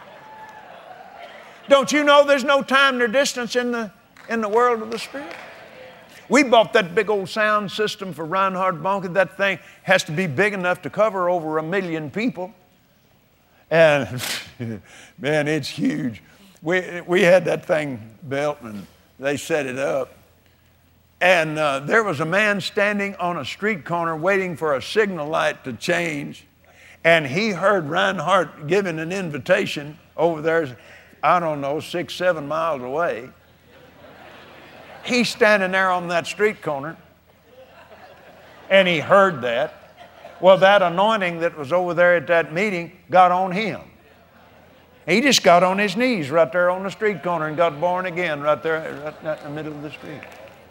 Don't you know there's no time nor distance in the world of the Spirit? We bought that big old sound system for Reinhard Bonnke. That thing has to be big enough to cover over 1 million people. And, man, it's huge. We had that thing built, and they set it up. And there was a man standing on a street corner waiting for a signal light to change. And he heard Reinhardt giving an invitation over there, I don't know, 6, 7 miles away. He's standing there on that street corner, and he heard that. Well, that anointing that was over there at that meeting got on him. He just got on his knees right there on the street corner and got born again right there right in the middle of the street.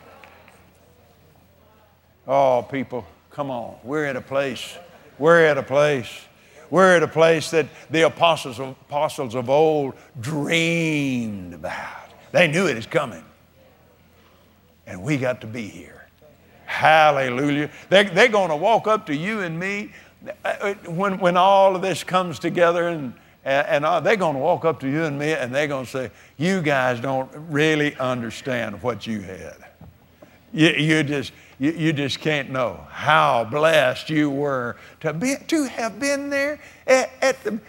Oh, people, come on. We're at a place. We're at a place. We're at a place that the apostles of old dreamed about. They knew it is coming. And we got to be here. Hallelujah. They're going to walk up to you and me when all of this comes together, and they're going to walk up to you and me, and they're going to say, you guys don't really understand what you had. You just can't know how blessed you were to have been there at the...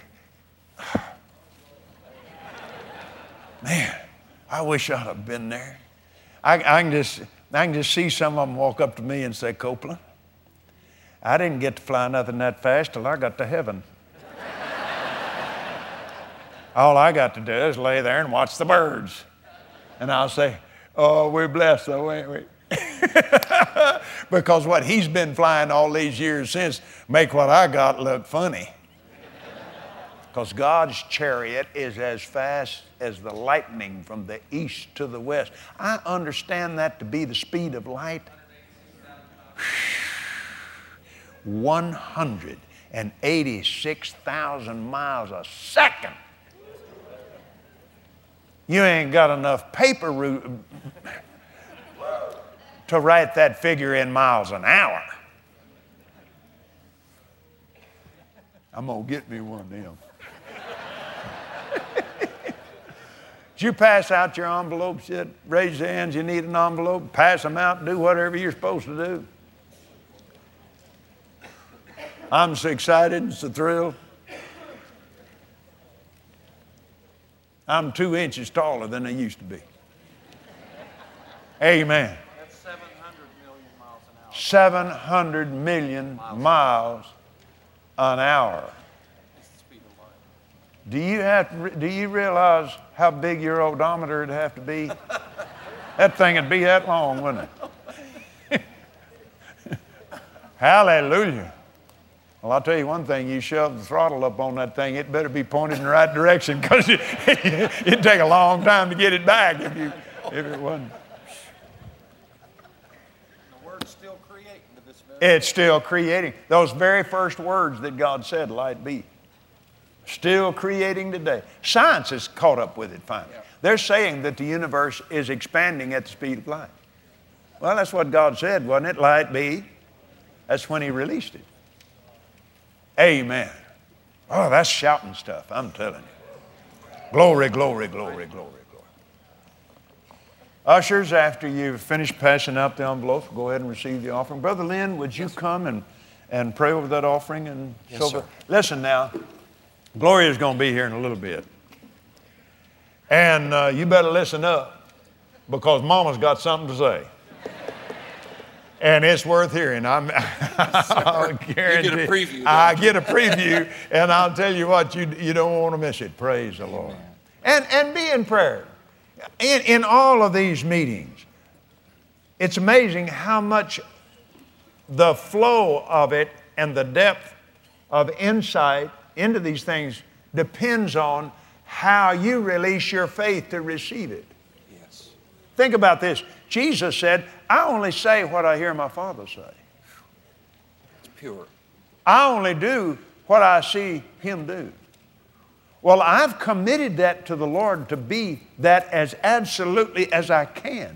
Man, I wish I'd have been there. I can just see some of them walk up to me and say, Copeland, I didn't get to fly nothing that fast till I got to heaven. All I got to do is lay there and watch the birds. And I'll say, oh, we're blessed though, ain't we? Because what he's been flying all these years since make what I got look funny. Because God's chariot is as fast as the lightning from the east to the west. I understand that to be the speed of light. 186,000 miles a second. You ain't got enough paper to write that figure in miles an hour. I'm going to get me one of them. Did you pass out your envelopes yet? Raise your hands, you need an envelope. Pass them out, do whatever you're supposed to do. I'm so excited, it's a thrill. I'm 2 inches taller than I used to be. Amen. That's 700 million miles an hour. 700 million miles an hour. Do you realize how big your odometer would have to be? That thing would be that long, wouldn't it? Hallelujah. Well, I'll tell you one thing, you shove the throttle up on that thing, it better be pointed in the right direction, because it'd take a long time to get it back if it wasn't. The word's still creating to this very It's still creating. Those very first words that God said, light be. Still creating today. Science has caught up with it finally. Yeah. They're saying that the universe is expanding at the speed of light. Well, that's what God said, wasn't it? Light be. That's when He released it. Amen. Oh, that's shouting stuff, I'm telling you. Glory, glory, glory, glory, glory. Ushers, after you've finished passing out the envelopes, go ahead and receive the offering. Brother Lynn, would you come and pray over that offering? And yes, so sir. Listen now. Gloria's going to be here in a little bit. And you better listen up, because Mama's got something to say. And it's worth hearing. I'll guarantee. You get a preview. I get a preview, and I'll tell you what, you don't want to miss it. Praise the Lord. And be in prayer. In all of these meetings, it's amazing how much the flow of it and the depth of insight into these things depends on how you release your faith to receive it. Yes. Think about this. Jesus said, I only say what I hear my Father say. It's pure. I only do what I see Him do. Well, I've committed that to the Lord to be that as absolutely as I can.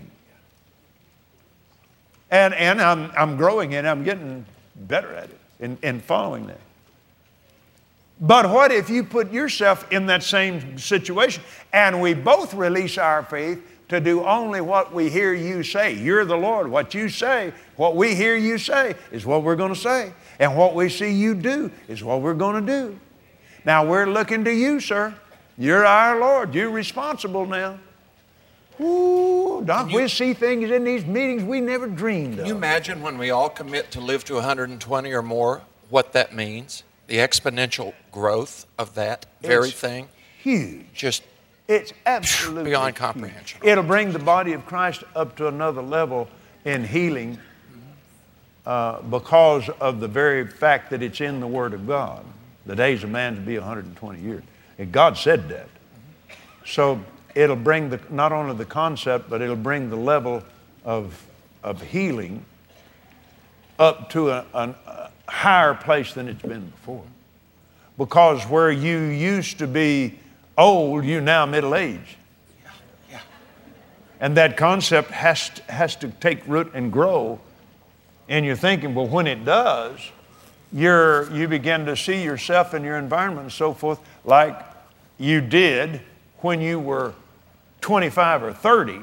And I'm growing and I'm getting better at it in following that. But what if you put yourself in that same situation and we both release our faith to do only what we hear you say? You're the Lord. What you say, what we hear you say is what we're going to say. And what we see you do is what we're going to do. Now we're looking to you, sir. You're our Lord. You're responsible now. Ooh, Doc, we see things in these meetings we never dreamed of. Can you imagine when we all commit to live to 120 or more, what that means? The exponential growth of that very thing. Huge. Just It's absolutely beyond key. comprehension. It'll bring the body of Christ up to another level in healing because of the very fact that it's in the Word of God. The days of man to be 120 years. And God said that. So it'll bring not only the concept, but it'll bring the level of healing up to a higher place than it's been before. Because where you used to be old, you now middle-aged. Yeah. And that concept has to take root and grow in your thinking. But when it does, you begin to see yourself and your environment and so forth like you did when you were 25 or 30,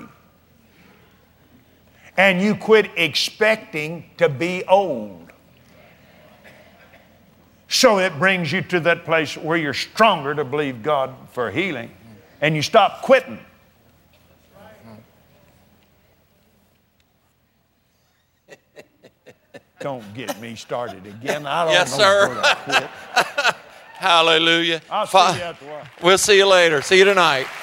and you quit expecting to be old. So it brings you to that place where you're stronger to believe God for healing, and you stop quitting. Don't get me started again. I don't Yes, know sir. where to quit. Hallelujah. I'll see you after a while. We'll see you later. See you tonight.